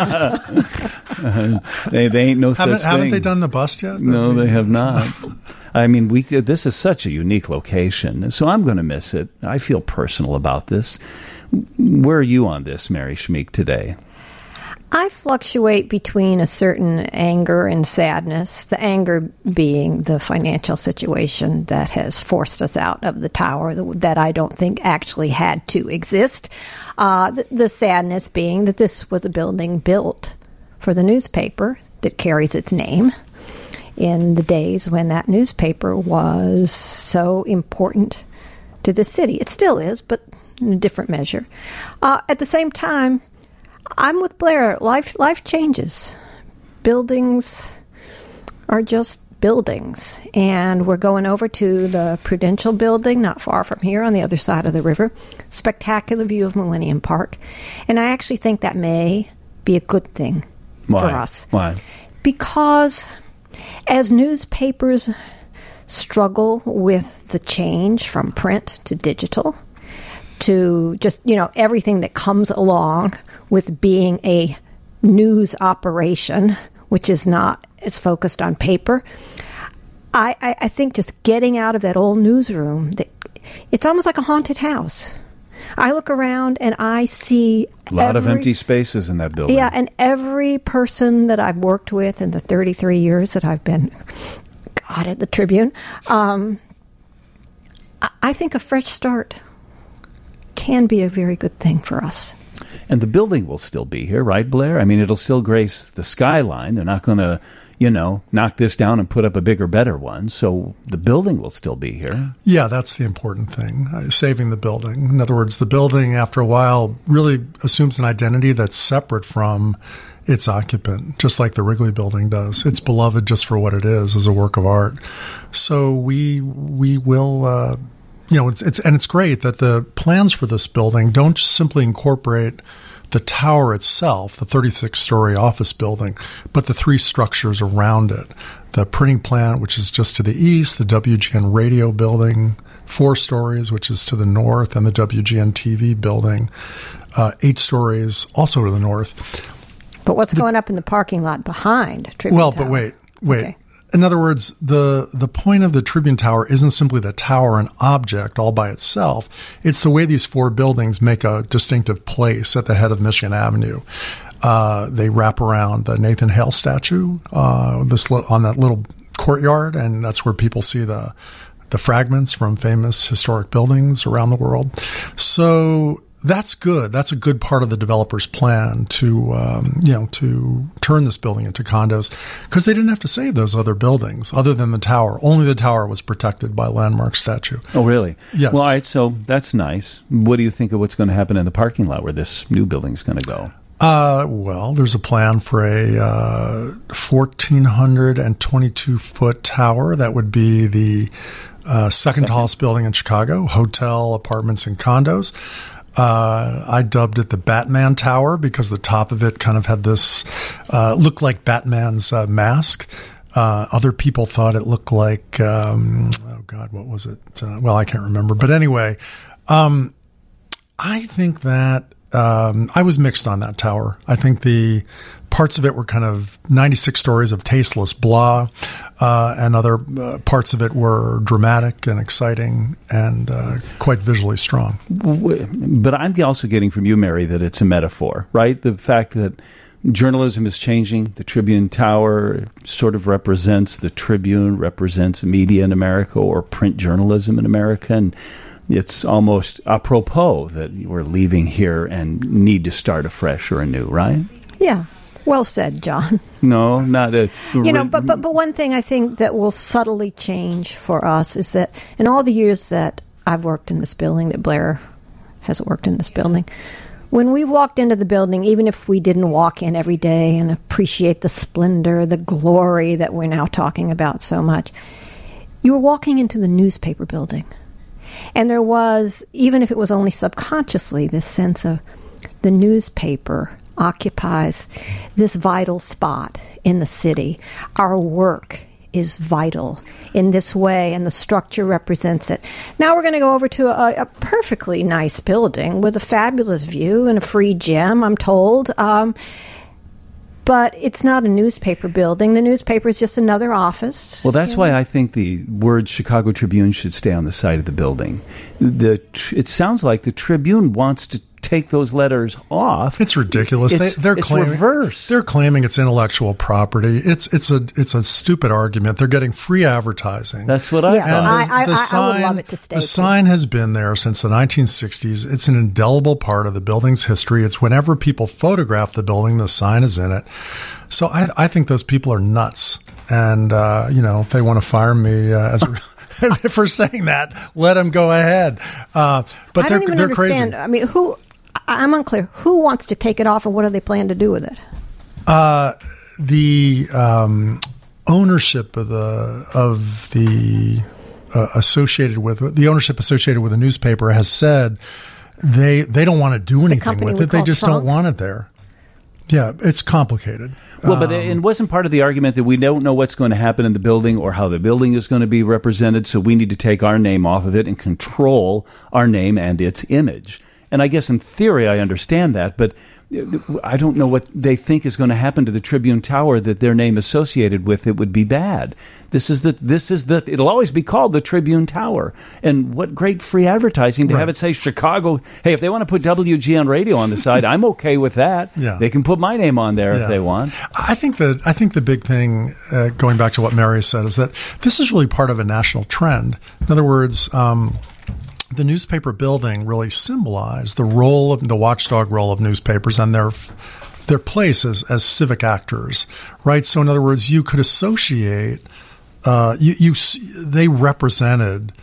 They ain't no such thing. Haven't they done the bust yet? No, they have not. I mean, this is such a unique location, so I'm going to miss it. I feel personal about this. Where are you on this, Mary Schmeek, today? I fluctuate between a certain anger and sadness, the anger being the financial situation that has forced us out of the tower that I don't think actually had to exist. The sadness being that this was a building built for the newspaper that carries its name in the days when that newspaper was so important to the city. It still is, but in a different measure. At the same time, I'm with Blair. Life changes. Buildings are just buildings. And we're going over to the Prudential Building, not far from here on the other side of the river. Spectacular view of Millennium Park. And I actually think that may be a good thing for us. Why? Because as newspapers struggle with the change from print to digital, to just, everything that comes along with being a news operation, which is not as focused on paper. I think just getting out of that old newsroom, it's almost like a haunted house. I look around and I see a lot of empty spaces in that building. Yeah, and every person that I've worked with in the 33 years that I've been, at the Tribune, I think a fresh start can be a very good thing for us. And the building will still be here, right, Blair? I mean, it'll still grace the skyline. They're not going to, knock this down and put up a bigger, better one. So the building will still be here. Yeah, that's the important thing, saving the building. In other words, the building, after a while, really assumes an identity that's separate from its occupant, just like the Wrigley Building does. It's beloved just for what it is, as a work of art. So we will... it's great that the plans for this building don't just simply incorporate the tower itself, the 36-story office building, but the three structures around it. The printing plant, which is just to the east, the WGN radio building, 4 stories, which is to the north, and the WGN TV building, 8 stories, also to the north. But what's going up in the parking lot behind Tribune Tower? But wait. Okay. In other words, the point of the Tribune Tower isn't simply the tower, an object all by itself. It's the way these 4 buildings make a distinctive place at the head of Michigan Avenue. They wrap around the Nathan Hale statue on that little courtyard, and that's where people see the fragments from famous historic buildings around the world. So that's good. That's a good part of the developer's plan to turn this building into condos, because they didn't have to save those other buildings other than the tower. Only the tower was protected by a landmark statue. Oh, really? Yes. Well, all right, so that's nice. What do you think of what's going to happen in the parking lot where this new building's going to go? Well, there's a plan for a 1,422-foot tower. That would be the second tallest building in Chicago, hotel, apartments, and condos. I dubbed it the Batman Tower because the top of it kind of had this, looked like Batman's mask. Other people thought it looked like, what was it? I can't remember. But anyway, I think that I was mixed on that tower. I think the parts of it were kind of 96 stories of tasteless blah, and other parts of it were dramatic and exciting and quite visually strong. But I'm also getting from you, Mary, that it's a metaphor, right? The fact that journalism is changing. The Tribune Tower sort of represents media in America, or print journalism in America, and it's almost apropos that we're leaving here and need to start afresh or anew, right? Yeah. Well said, John. No, not a... But one thing I think that will subtly change for us is that in all the years that I've worked in this building, that Blair has worked in this building, When we walked into the building, even if we didn't walk in every day and appreciate the splendor, the glory that we're now talking about so much, you were walking into the newspaper building. And there was, even if it was only subconsciously, this sense of the newspaper occupies this vital spot in the city. Our work is vital in this way, and the structure represents it. Now we're going to go over to a perfectly nice building with a fabulous view and a free gym, I'm told. But it's not a newspaper building. The newspaper is just another office. Well, that's why I think the word Chicago Tribune should stay on the side of the building. It sounds like the Tribune wants to take those letters off. It's ridiculous. They're claiming reverse. They're claiming it's intellectual property. It's a stupid argument. They're getting free advertising. That's what I thought. I would love it to stay. The sign has been there since the 1960s. It's an indelible part of the building's history. It's whenever people photograph the building, the sign is in it. So I think those people are nuts. And if they want to fire me for saying that, let them go ahead. But I don't even they're understand. crazy. I mean, I'm unclear. Who wants to take it off, and what do they plan to do with it? The ownership of the associated with the newspaper has said they don't want to do anything with it. They just don't want it there. Yeah, it's complicated. Well, but it wasn't part of the argument that we don't know what's going to happen in the building or how the building is going to be represented, so we need to take our name off of it and control our name and its image. And I guess in theory I understand that, but I don't know what they think is going to happen to the Tribune Tower that their name associated with it would be bad. It'll always be called the Tribune Tower. And what great free advertising to have it say Chicago. Hey, if they want to put WGN Radio on the side, I'm okay with that. Yeah. They can put my name on there if they want. I think the big thing, going back to what Mary said, is that this is really part of a national trend. In other words, the newspaper building really symbolized the watchdog role of newspapers and their place as civic actors, right? So in other words, you could associate, they represented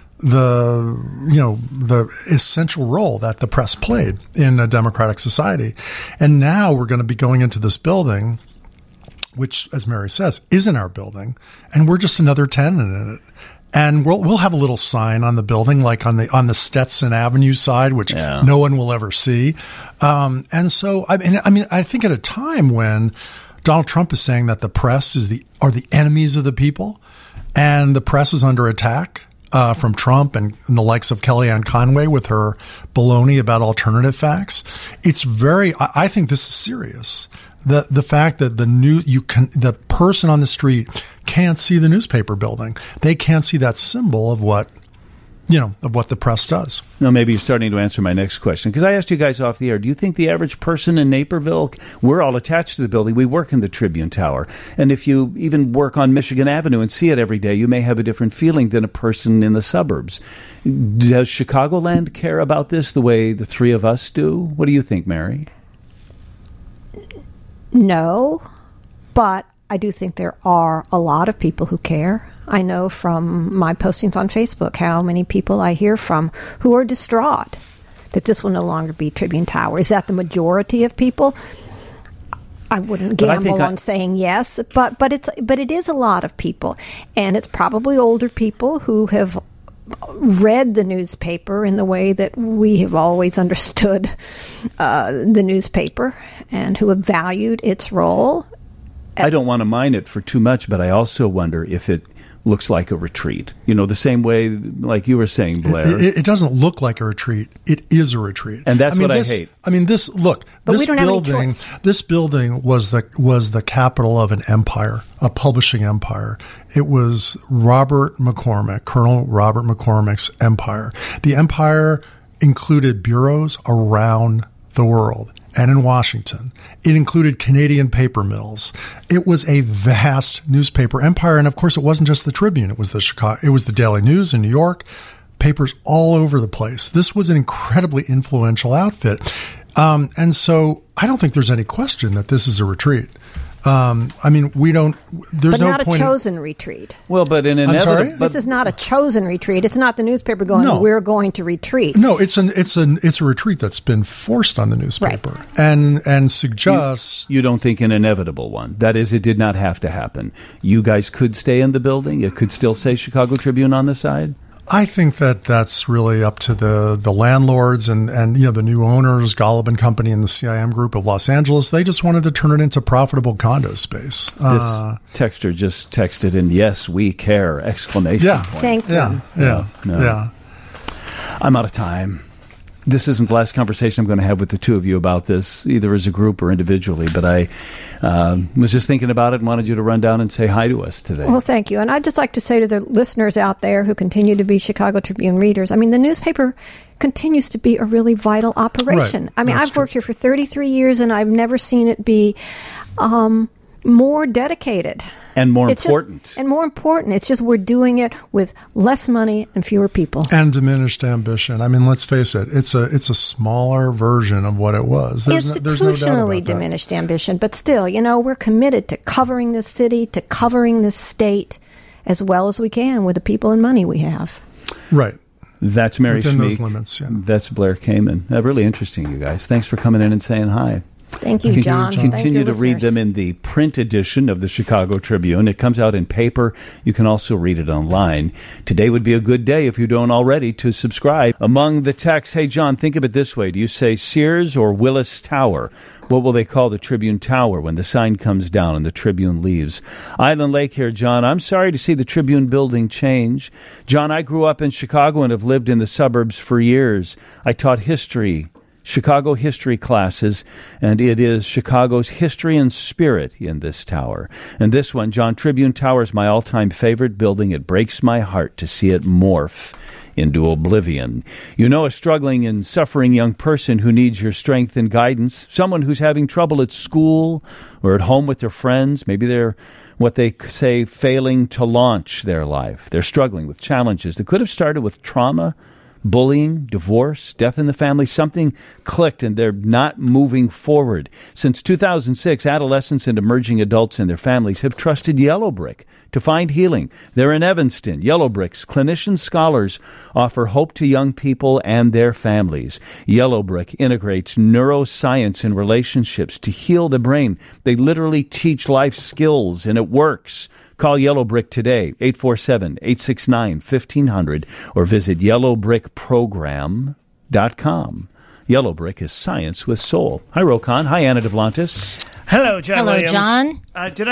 the essential role that the press played in a democratic society. And now we're going to be going into this building, which, as Mary says, isn't our building, and we're just another tenant in it. And we'll have a little sign on the building, like on the Stetson Avenue side, which no one will ever see. And so, I think at a time when Donald Trump is saying that the press are the enemies of the people, and the press is under attack from Trump and the likes of Kellyanne Conway with her baloney about alternative facts, I think this is serious. The fact that the person on the street can't see the newspaper building. They can't see that symbol of what the press does. No, maybe you're starting to answer my next question, because I asked you guys off the air, do you think the average person in Naperville, we're all attached to the building, we work in the Tribune Tower, and if you even work on Michigan Avenue and see it every day, you may have a different feeling than a person in the suburbs. Does Chicagoland care about this the way the three of us do? What do you think, Mary? No, but I do think there are a lot of people who care. I know from my postings on Facebook how many people I hear from who are distraught that this will no longer be Tribune Tower. Is that the majority of people? I wouldn't gamble on saying yes, but it is a lot of people, and it's probably older people who have read the newspaper in the way that we have always understood the newspaper, and who have valued its role. I don't want to mine it for too much, but I also wonder if it looks like a retreat. The same way, like you were saying, Blair. It doesn't look like a retreat. It is a retreat. And that's what I hate. I mean, this building was the capital of an empire, a publishing empire. It was Robert McCormick, Colonel Robert McCormick's empire. The empire included bureaus around the world and in Washington. It included Canadian paper mills. It was a vast newspaper empire. And of course, it wasn't just the Tribune. It was the Daily News in New York, papers all over the place. This was an incredibly influential outfit. And so I don't think there's any question that this is a retreat. I mean, we don't. There's but no not point. a chosen retreat. Well, but in I'm sorry? inevitable. This is not a chosen retreat. It's not the newspaper going, No. we're going to retreat. No, it's a retreat that's been forced on the newspaper, and suggests You don't think an inevitable one. That is, it did not have to happen. You guys could stay in the building. It could still say Chicago Tribune on the side. I think that that's really up to the landlords and the new owners, Golub and Company and the CIM Group of Los Angeles. They just wanted to turn it into profitable condo space. This texter just texted in, "Yes, we care!" exclamation Yeah. point. Thank them. Yeah. I'm out of time. This isn't the last conversation I'm going to have with the two of you about this, either as a group or individually, but I was just thinking about it and wanted you to run down and say hi to us today. Well, thank you. And I'd just like to say to the listeners out there who continue to be Chicago Tribune readers, I mean, the newspaper continues to be a really vital operation. Right. I mean, That's I've worked here for 33 years, and I've never seen it be more dedicated. And more It's important. Just, and more important. It's just we're doing it with less money and fewer people. And diminished ambition. I mean, let's face it. It's a smaller version of what it was. There's no doubt Institutionally about that. diminished ambition, but still, we're committed to covering this city, to covering this state as well as we can with the people and money we have. Right. That's Mary Within Schmeek. those limits, yeah. That's Blair Kamen. Really interesting, you guys. Thanks for coming in and saying hi. Thank you, John. Continue Thank you, to read listeners. them in the print edition of the Chicago Tribune. It comes out in paper. You can also read it online. Today would be a good day, if you don't already, to subscribe. Among the texts, hey, John, think of it this way. Do you say Sears or Willis Tower? What will they call the Tribune Tower when the sign comes down and the Tribune leaves? Island Lake here, John. I'm sorry to see the Tribune building change. John, I grew up in Chicago and have lived in the suburbs for years. I taught Chicago history classes, and it is Chicago's history and spirit in this tower. And this one, John, Tribune Tower is my all-time favorite building. It breaks my heart to see it morph into oblivion. A struggling and suffering young person who needs your strength and guidance, someone who's having trouble at school or at home with their friends. Maybe they're what they say failing to launch their life. They're struggling with challenges that could have started with trauma, bullying, divorce, death in the family. Something clicked and they're not moving forward. Since 2006, adolescents and emerging adults and their families have trusted Yellow Brick to find healing. They're in Evanston. Yellow Brick's clinician scholars offer hope to young people and their families. Yellow Brick integrates neuroscience and relationships to heal the brain. They literally teach life skills, and it works. Call Yellow Brick today, 847-869-1500, or visit yellowbrickprogram.com. Yellow Brick is science with soul. Hi, Rokan. Hi, Anna Devlantis. Hello, John Hello, Williams. John.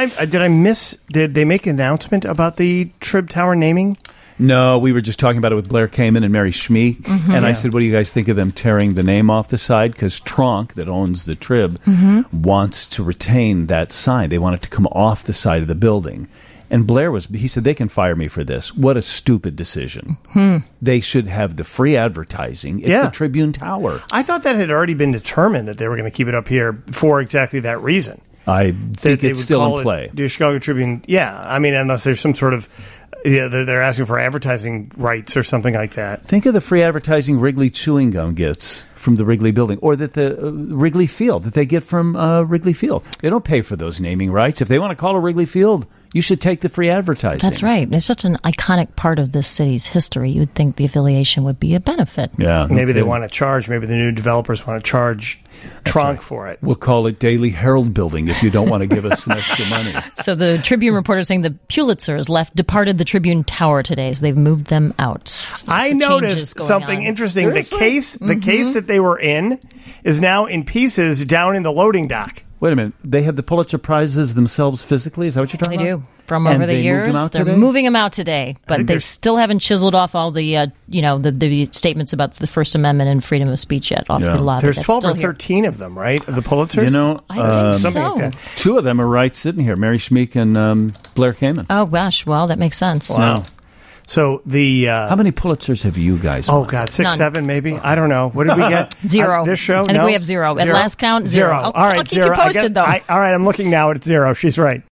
Did they make an announcement about the Trib Tower naming? No, we were just talking about it with Blair Kamen and Mary Schmeek. Mm-hmm. And I said, what do you guys think of them tearing the name off the side? Because Tronc, that owns the Trib, wants to retain that sign. They want it to come off the side of the building. And Blair he said, they can fire me for this. What a stupid decision. They should have the free advertising. It's the Tribune Tower. I thought that had already been determined that they were going to keep it up here for exactly that reason. I think it's still in play. The Chicago Tribune, I mean, unless there's some sort of, they're asking for advertising rights or something like that. Think of the free advertising Wrigley Chewing Gum gets from the Wrigley Building, or that the Wrigley Field, that they get from Wrigley Field. They don't pay for those naming rights. If they want to call it Wrigley Field, you should take the free advertising. That's right. It's such an iconic part of this city's history. You would think the affiliation would be a benefit. Yeah. Maybe they want to charge. Maybe the new developers want to charge Tronc for it. We'll call it Daily Herald Building if you don't want to give us some extra money. So the Tribune reporter saying the Pulitzers departed the Tribune Tower today, so they've moved them out. I noticed something interesting. Seriously? The case that they were in is now in pieces down in the loading dock. Wait a minute. They have the Pulitzer Prizes themselves physically? Is that what you're talking about? They do. From over the years, they're moving them out today, but they still haven't chiseled off all the, the statements about the First Amendment and freedom of speech yet off the lobby. There's 12 or 13 of them, right? The Pulitzers? I think something so. like that. Two of them are right sitting here, Mary Schmeek and Blair Kamen. Oh, gosh. Well, that makes sense. Wow. So how many Pulitzers have you guys won? Oh, God, 6, 7 maybe? I don't know. What did we get? 0. This show? I think we have 0. At last count, 0. All right, I'll keep you posted, though. All right, I'm looking now. It's 0. She's right.